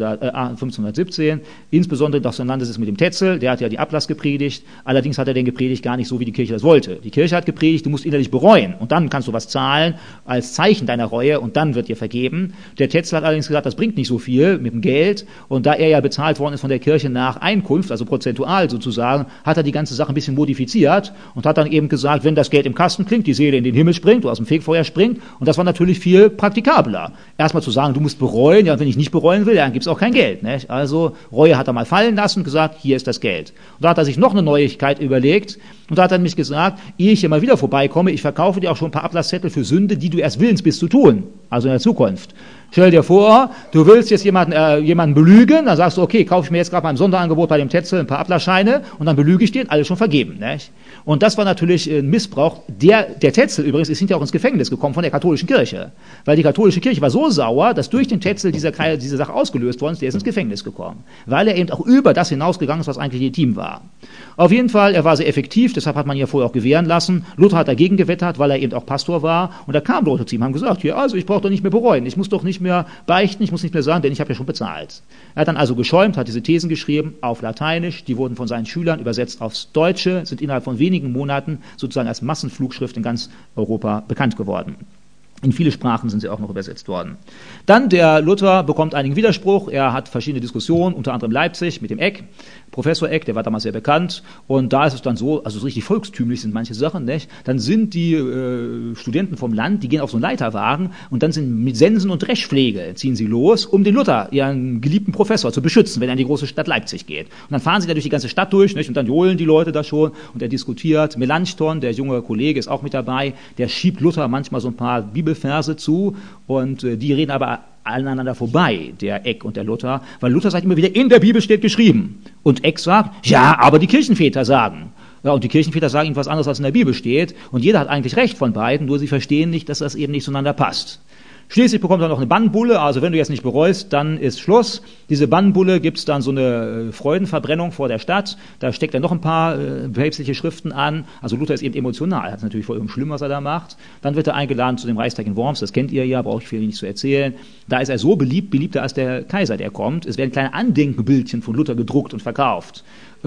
1517, insbesondere in der Auseinandersetzung mit dem Tetzel, der hat ja die Ablass gepredigt. Allerdings hat er den gepredigt gar nicht so, wie die Kirche das wollte. Die Kirche hat gepredigt, du musst innerlich bereuen und dann kannst du was zahlen als Zeichen deiner Reue und dann wird dir vergeben. Der Tetzel hat allerdings gesagt, das bringt nicht so viel mit dem Geld und da er ja bezahlt worden ist von der Kirche nach Einkunft, also prozentual sozusagen, hat er die ganze Sache ein bisschen modifiziert und hat dann eben gesagt, wenn das Geld im Kasten klingt, die Seele in den Himmel springt oder aus dem Fegfeuer springt und das war natürlich viel praktikabler. Erstmal zu sagen, du musst bereuen, ja, und wenn ich nicht bereuen will, dann gibt es auch kein Geld. Nicht? Also Reue hat er mal fallen lassen und gesagt, hier ist das Geld. Und da hat er sich noch eine Neuigkeit überlegt und da hat er nämlich gesagt, ehe ich hier mal wieder vorbeikomme, ich verkaufe dir auch schon ein paar Ablasszettel für Sünde, die du erst willens bist zu tun, also in der Zukunft. Stell dir vor, du willst jetzt jemanden belügen, dann sagst du, okay, kaufe ich mir jetzt gerade beim Sonderangebot bei dem Tetzel ein paar Ablassscheine und dann belüge ich den, alles schon vergeben. Nicht? Und das war natürlich ein Missbrauch. Der Tetzel übrigens ist hinterher auch ins Gefängnis gekommen von der katholischen Kirche, weil die katholische Kirche war so sauer, dass durch den Tetzel diese Sache ausgelöst worden ist, der ist ins Gefängnis gekommen, weil er eben auch über das hinausgegangen ist, was eigentlich legitim war. Auf jeden Fall, er war sehr effektiv, deshalb hat man ihn ja vorher auch gewähren lassen. Luther hat dagegen gewettert, weil er eben auch Pastor war und da kamen Leute zu ihm, haben gesagt, ja, also ich brauche doch nicht mehr bereuen, ich muss doch nicht mehr beichten, ich muss nicht mehr sagen, denn ich habe ja schon bezahlt. Er hat dann also geschäumt, hat diese Thesen geschrieben auf Lateinisch, die wurden von seinen Schülern übersetzt aufs Deutsche, sind innerhalb von wenigen Monaten sozusagen als Massenflugschrift in ganz Europa bekannt geworden. In viele Sprachen sind sie auch noch übersetzt worden. Dann der Luther bekommt einigen Widerspruch. Er hat verschiedene Diskussionen, unter anderem Leipzig mit dem Eck, Professor Eck, der war damals sehr bekannt. Und da ist es dann so, also so richtig volkstümlich sind manche Sachen, nicht? Dann sind die Studenten vom Land, die gehen auf so einen Leiterwagen und dann sind mit Sensen und Dreschpflege ziehen sie los, um den Luther, ihren geliebten Professor, zu beschützen, wenn er in die große Stadt Leipzig geht. Und dann fahren sie da durch die ganze Stadt durch, nicht? Und dann johlen die Leute da schon und er diskutiert. Melanchthon, der junge Kollege, ist auch mit dabei. Der schiebt Luther manchmal so ein paar Bibelverse zu und die reden aber aneinander vorbei, der Eck und der Luther, weil Luther sagt immer wieder, in der Bibel steht geschrieben. Und Eck sagt, ja, aber die Kirchenväter sagen. Ja, und die Kirchenväter sagen ihm was anderes, als in der Bibel steht. Und jeder hat eigentlich recht von beiden, nur sie verstehen nicht, dass das eben nicht zueinander passt. Schließlich bekommt er noch eine Bannbulle, also wenn du jetzt nicht bereust, dann ist Schluss. Diese Bannbulle gibt's dann so eine Freudenverbrennung vor der Stadt, da steckt er noch ein paar päpstliche Schriften an, also Luther ist eben emotional, hat natürlich vollkommen schlimm, was er da macht. Dann wird er eingeladen zu dem Reichstag in Worms, das kennt ihr ja, brauche ich viel nicht zu erzählen. Da ist er so beliebter als der Kaiser, der kommt. Es werden kleine Andenkenbildchen von Luther gedruckt und verkauft.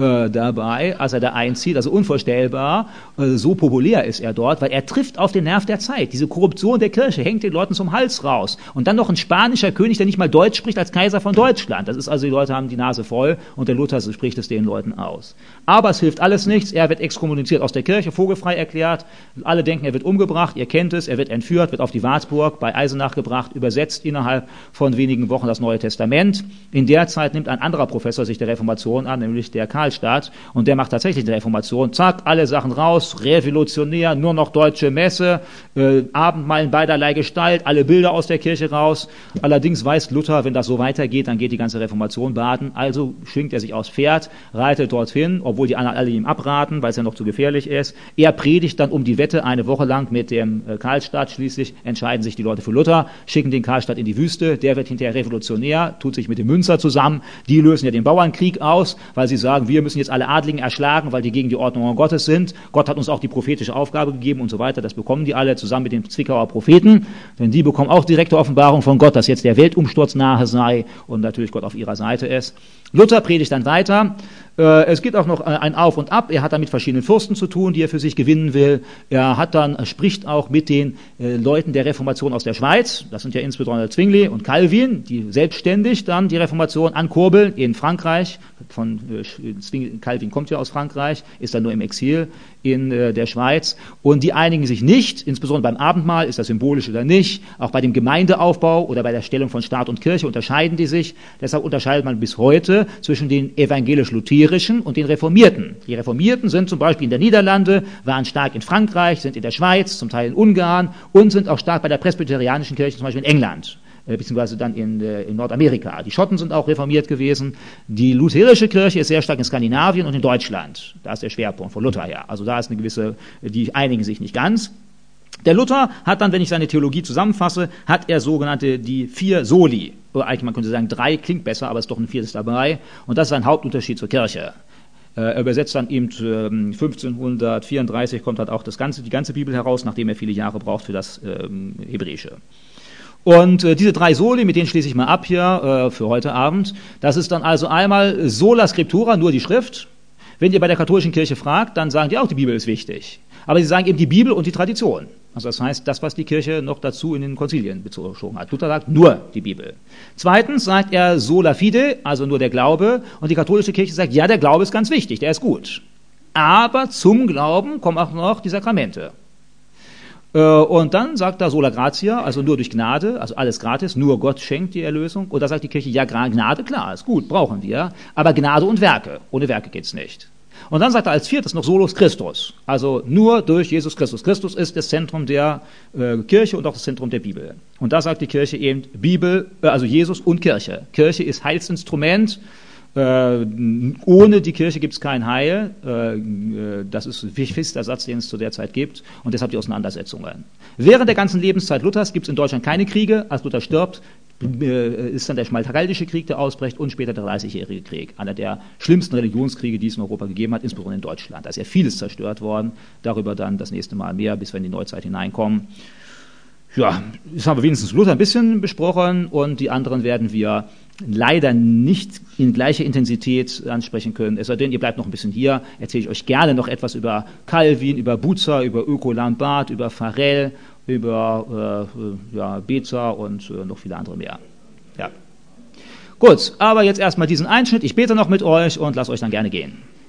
Dabei, als er da einzieht, also unvorstellbar, so populär ist er dort, weil er trifft auf den Nerv der Zeit. Diese Korruption der Kirche hängt den Leuten zum Hals raus. Und dann noch ein spanischer König, der nicht mal Deutsch spricht, als Kaiser von Deutschland. Das ist also, die Leute haben die Nase voll und der Luther spricht es den Leuten aus. Aber es hilft alles nichts, er wird exkommuniziert aus der Kirche, vogelfrei erklärt, alle denken, er wird umgebracht, ihr kennt es, er wird entführt, wird auf die Wartburg bei Eisenach gebracht, übersetzt innerhalb von wenigen Wochen das Neue Testament. In der Zeit nimmt ein anderer Professor sich der Reformation an, nämlich der Karlstadt, und der macht tatsächlich eine Reformation. Zack, alle Sachen raus, revolutionär, nur noch deutsche Messe, Abendmahl in beiderlei Gestalt, alle Bilder aus der Kirche raus. Allerdings weiß Luther, wenn das so weitergeht, dann geht die ganze Reformation baden. Also schwingt er sich aufs Pferd, reitet dorthin, obwohl die anderen alle ihm abraten, weil es ja noch zu gefährlich ist. Er predigt dann um die Wette eine Woche lang mit dem Karlstadt. Schließlich entscheiden sich die Leute für Luther, schicken den Karlstadt in die Wüste. Der wird hinterher revolutionär, tut sich mit dem Münzer zusammen. Die lösen ja den Bauernkrieg aus, weil sie sagen, wir müssen jetzt alle Adligen erschlagen, weil die gegen die Ordnung Gottes sind. Gott hat uns auch die prophetische Aufgabe gegeben und so weiter. Das bekommen die alle zusammen mit den Zwickauer Propheten, denn die bekommen auch direkte Offenbarung von Gott, dass jetzt der Weltumsturz nahe sei und natürlich Gott auf ihrer Seite ist. Luther predigt dann weiter. Es gibt auch noch ein Auf und Ab. Er hat dann mit verschiedenen Fürsten zu tun, die er für sich gewinnen will. Spricht auch mit den Leuten der Reformation aus der Schweiz. Das sind ja insbesondere Zwingli und Calvin, die selbstständig dann die Reformation ankurbeln in Frankreich. Calvin kommt ja aus Frankreich, ist dann nur im Exil in der Schweiz. Und die einigen sich nicht, insbesondere beim Abendmahl, ist das symbolisch oder nicht. Auch bei dem Gemeindeaufbau oder bei der Stellung von Staat und Kirche unterscheiden die sich. Deshalb unterscheidet man bis heute zwischen den evangelisch-lutherischen und den Reformierten. Die Reformierten sind zum Beispiel in der Niederlande, waren stark in Frankreich, sind in der Schweiz, zum Teil in Ungarn und sind auch stark bei der presbyterianischen Kirche, zum Beispiel in England. beziehungsweise dann in Nordamerika. Die Schotten sind auch reformiert gewesen. Die lutherische Kirche ist sehr stark in Skandinavien und in Deutschland. Da ist der Schwerpunkt von Luther her. Also da ist eine gewisse, die einigen sich nicht ganz. Der Luther hat dann, wenn ich seine Theologie zusammenfasse, hat er sogenannte die 4 Soli. Oder eigentlich, man könnte sagen 3, klingt besser, aber es ist doch ein 4. dabei. Und das ist ein Hauptunterschied zur Kirche. Er übersetzt dann eben 1534 kommt halt auch die ganze Bibel heraus, nachdem er viele Jahre braucht für das Hebräische. Und diese 3 Soli, mit denen schließe ich mal ab hier für heute Abend, das ist dann also einmal Sola Scriptura, nur die Schrift. Wenn ihr bei der katholischen Kirche fragt, dann sagen die auch, die Bibel ist wichtig. Aber sie sagen eben die Bibel und die Tradition. Also das heißt, das, was die Kirche noch dazu in den Konzilien bezogen hat. Luther sagt nur die Bibel. Zweitens sagt er sola fide, also nur der Glaube. Und die katholische Kirche sagt, ja, der Glaube ist ganz wichtig, der ist gut. Aber zum Glauben kommen auch noch die Sakramente. Und dann sagt er sola gratia, also nur durch Gnade, also alles gratis, nur Gott schenkt die Erlösung. Und da sagt die Kirche, ja, Gnade, klar, ist gut, brauchen wir. Aber Gnade und Werke, ohne Werke geht's nicht. Und dann sagt er als 4. noch solus Christus, also nur durch Jesus Christus. Christus ist das Zentrum der Kirche und auch das Zentrum der Bibel. Und da sagt die Kirche eben Bibel, also Jesus und Kirche. Kirche ist Heilsinstrument. Ohne die Kirche gibt es kein Heil. Das ist ein fester Satz, den es zu der Zeit gibt. Und deshalb die Auseinandersetzungen. Während der ganzen Lebenszeit Luthers gibt es in Deutschland keine Kriege. Als Luther stirbt, ist dann der Schmalkaldische Krieg, der ausbricht, und später der Dreißigjährige Krieg. Einer der schlimmsten Religionskriege, die es in Europa gegeben hat, insbesondere in Deutschland. Da ist ja vieles zerstört worden. Darüber dann das nächste Mal mehr, bis wir in die Neuzeit hineinkommen. Ja, das haben wir wenigstens Luther ein bisschen besprochen, und die anderen werden wir leider nicht in gleicher Intensität ansprechen können. Es sei denn, ihr bleibt noch ein bisschen hier, erzähle ich euch gerne noch etwas über Calvin, über Bucer, über Öko-Lambert, über Farel, über Bezer und noch viele andere mehr. Ja. Gut, aber jetzt erstmal diesen Einschnitt. Ich bete noch mit euch und lasst euch dann gerne gehen.